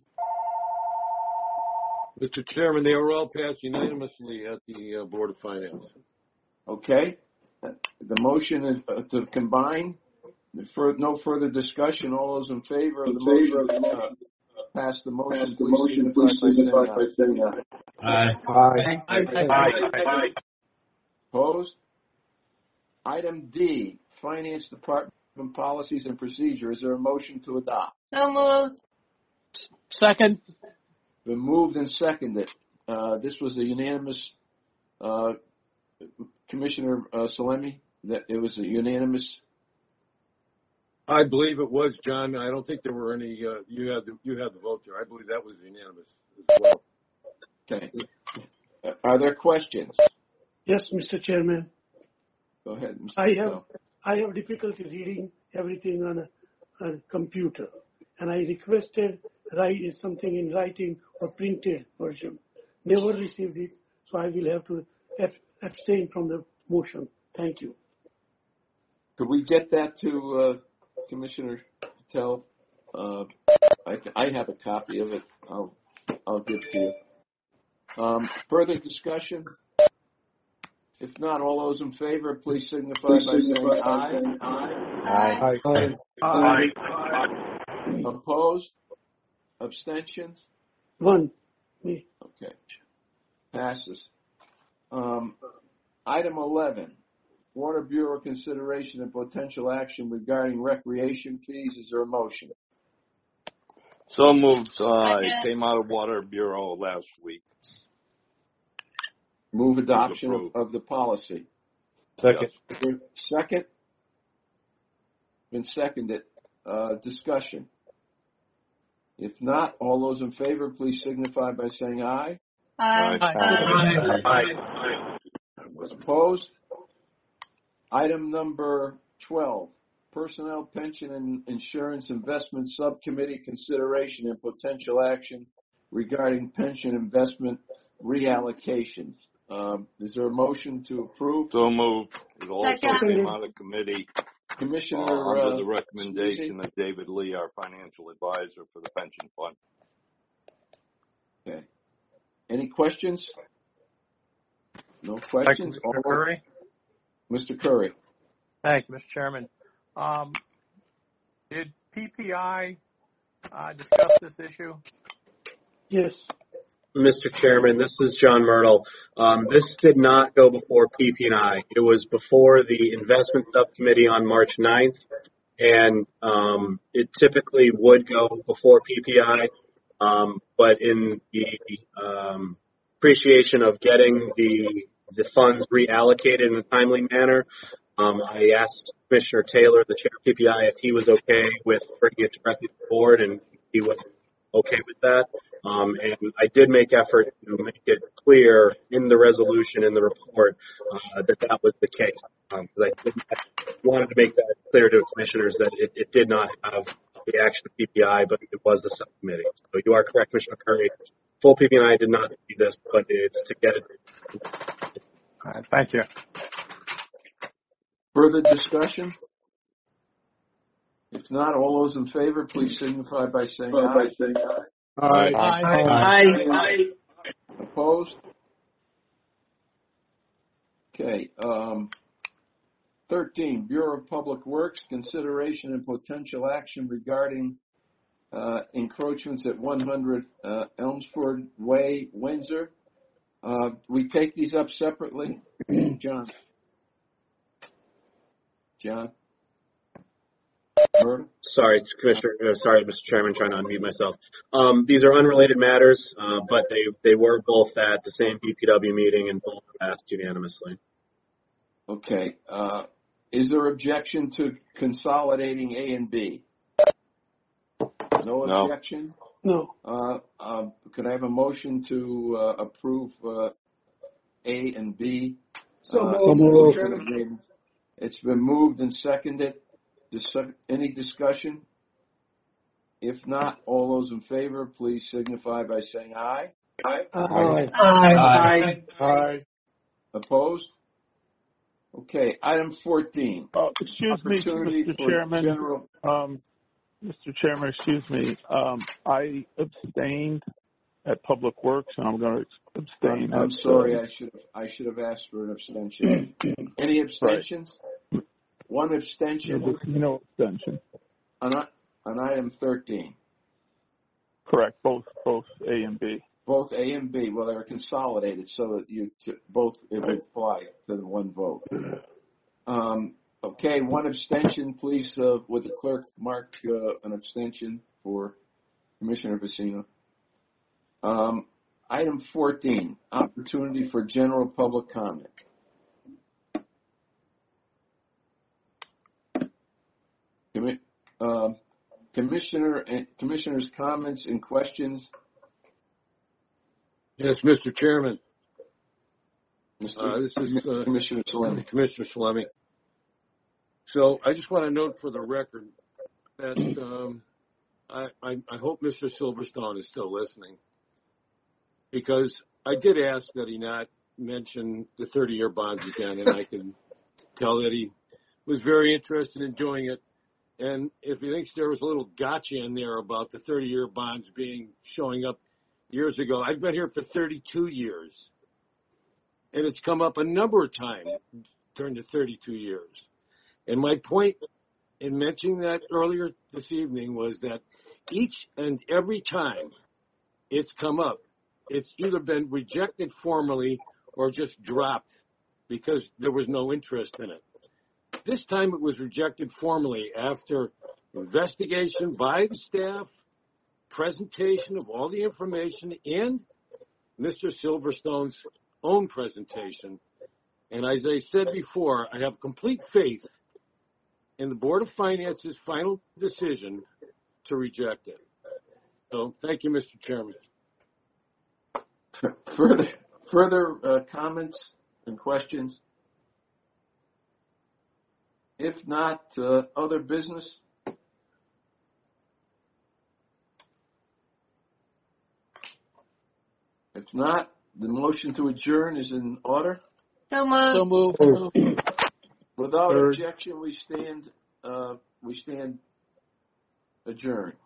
Mr. Chairman, they were all passed unanimously at the Board of Finance. Okay. The motion is to combine. No further discussion. All those in favor of the motion pass the motion. Please signify by saying aye. Aye. Opposed? Item D, Finance Department Policies and Procedure. Is there a motion to adopt? So moved. Second. Been moved and seconded. This was a unanimous, Commissioner Salemi, that it was a unanimous. I believe it was, John. I don't think there were any. You had the vote there. I believe that was unanimous as well. Okay. Are there questions? Yes, Mr. Chairman. Go ahead, Mr. I have difficulty reading everything on a computer, and I requested write something in writing or printed version. Never received it, so I will have to abstain from the motion. Thank you. Could we get that to Commissioner Patel? I have a copy of it. I'll give it to you. Further discussion? If not, all those in favor, please signify by saying aye. Aye. Opposed? Abstentions? One. Me. Okay. Passes. Item 11, Water Bureau consideration and potential action regarding recreation fees. Is there a motion? So moved. It came out of Water Bureau last week. Move adoption of the policy. Second. Second? Been seconded. Discussion. If not, all those in favor, please signify by saying aye. Aye. Opposed? Item number 12, Personnel, Pension, and Insurance Investment Subcommittee consideration and potential action regarding pension investment reallocations. Is there a motion to approve? So moved. It also Second. came out of committee Commissioner under the recommendation of David Lee, our financial advisor for the pension fund. Okay. Any questions? No Thank you, questions? Mr. Curry. Mr. Curry. Thank you, Mr. Chairman. Did PPI discuss this issue? Yes. Mr. Chairman, this is John Myrtle. This did not go before PP&I. It was before the investment subcommittee on March 9th, and it typically would go before PPI, but in the appreciation of getting the funds reallocated in a timely manner, I asked Commissioner Taylor, the chair of PPI, if he was okay with bringing it directly to the board, and he was okay with that. And I did make effort to make it clear in the resolution, in the report, that was the case. Because I wanted to make that clear to commissioners that it did not have the action of PPI, but it was the subcommittee. So you are correct, Commissioner Curry. Full PPI did not do this, but it's to get it. All right, thank you. Further discussion? If not, all those in favor, please signify by saying aye. Aye. Aye. Opposed? Okay. 13, Bureau of Public Works, consideration and potential action regarding encroachments at 100 Elmsford Way, Windsor. We take these up separately. John? Sorry, Commissioner. Sorry, Mr. Chairman, trying to unmute myself. These are unrelated matters, but they were both at the same BPW meeting and both passed unanimously. Okay. Is there objection to consolidating A and B? No objection? No. Could I have a motion to approve A and B? So moved. It's been moved and seconded. Any discussion? If not, all those in favor, please signify by saying aye. Aye. Aye. Aye. Opposed? Okay, item 14. Excuse me, Mr. Chairman. Mr. Chairman, excuse me. I abstained at Public Works, and I'm going to abstain. I'm sorry. I should have asked for an abstention. Any abstentions? Right. One abstention. No abstention. On item 13. Correct. Both A and B. Both A and B. Well, they're consolidated, so that it would apply to the one vote. Okay, one abstention, please. Would the clerk mark an abstention for Commissioner Vecino? Item 14, opportunity for general public comment. Commissioners' comments and questions. Yes, Mr. Chairman. This is Commissioner Salemi. Commissioner Salemi. So I just want to note for the record that I hope Mr. Silverstone is still listening, because I did ask that he not mention the 30-year bonds again, and I can tell that he was very interested in doing it. And if he thinks there was a little gotcha in there about the 30-year bonds showing up years ago, I've been here for 32 years, and it's come up a number of times during the 32 years. And my point in mentioning that earlier this evening was that each and every time it's come up, it's either been rejected formally or just dropped because there was no interest in it. This time it was rejected formally after investigation by the staff, presentation of all the information, and Mr. Silverstone's own presentation. And as I said before, I have complete faith in the Board of Finance's final decision to reject it. So thank you, Mr. Chairman. Further comments and questions? If not, other business? If not, the motion to adjourn is in order. So moved. Without objection, we stand adjourned.